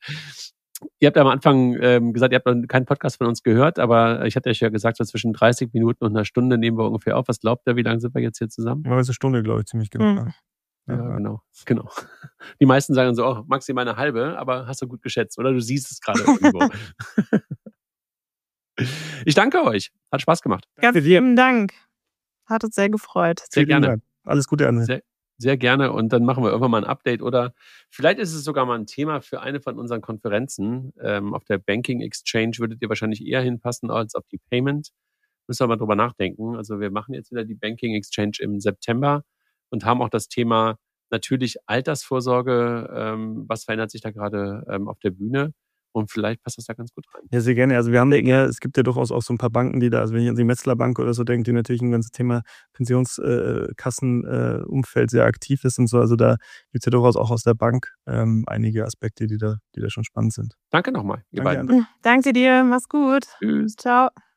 Ihr habt am Anfang ähm, gesagt, ihr habt noch keinen Podcast von uns gehört, aber ich hatte euch ja gesagt, so zwischen dreißig Minuten und einer Stunde nehmen wir ungefähr auf. Was glaubt ihr, wie lange sind wir jetzt hier zusammen? Ja, das ist eine Stunde, glaube ich, ziemlich genau. Mhm. Ja, ja, genau, genau. Die meisten sagen so, oh, maximal eine halbe, aber hast du gut geschätzt, oder? Du siehst es gerade irgendwo. Ich danke euch. Hat Spaß gemacht. Ganz vielen Dank. Hat uns sehr gefreut. Sehr gerne. Dank. Alles Gute, André. Sehr, sehr gerne. Und dann machen wir irgendwann mal ein Update oder vielleicht ist es sogar mal ein Thema für eine von unseren Konferenzen. Ähm, auf der Banking Exchange würdet ihr wahrscheinlich eher hinpassen als auf die Payment. Müssen wir mal drüber nachdenken. Also wir machen jetzt wieder die Banking Exchange im September und haben auch das Thema natürlich Altersvorsorge. Ähm, was verändert sich da gerade ähm, auf der Bühne? Und vielleicht passt das da ganz gut rein. Ja, sehr gerne. Also wir haben ja, es gibt ja durchaus auch so ein paar Banken, die da, also wenn ich an die Metzler Bank oder so denke, die natürlich ein ganzes Thema Pensionskassenumfeld äh, sehr aktiv ist und so. Also da gibt es ja durchaus auch aus der Bank ähm, einige Aspekte, die da, die da schon spannend sind. Danke nochmal, ihr Danke, beiden. André. Danke dir, mach's gut. Tschüss. Ciao.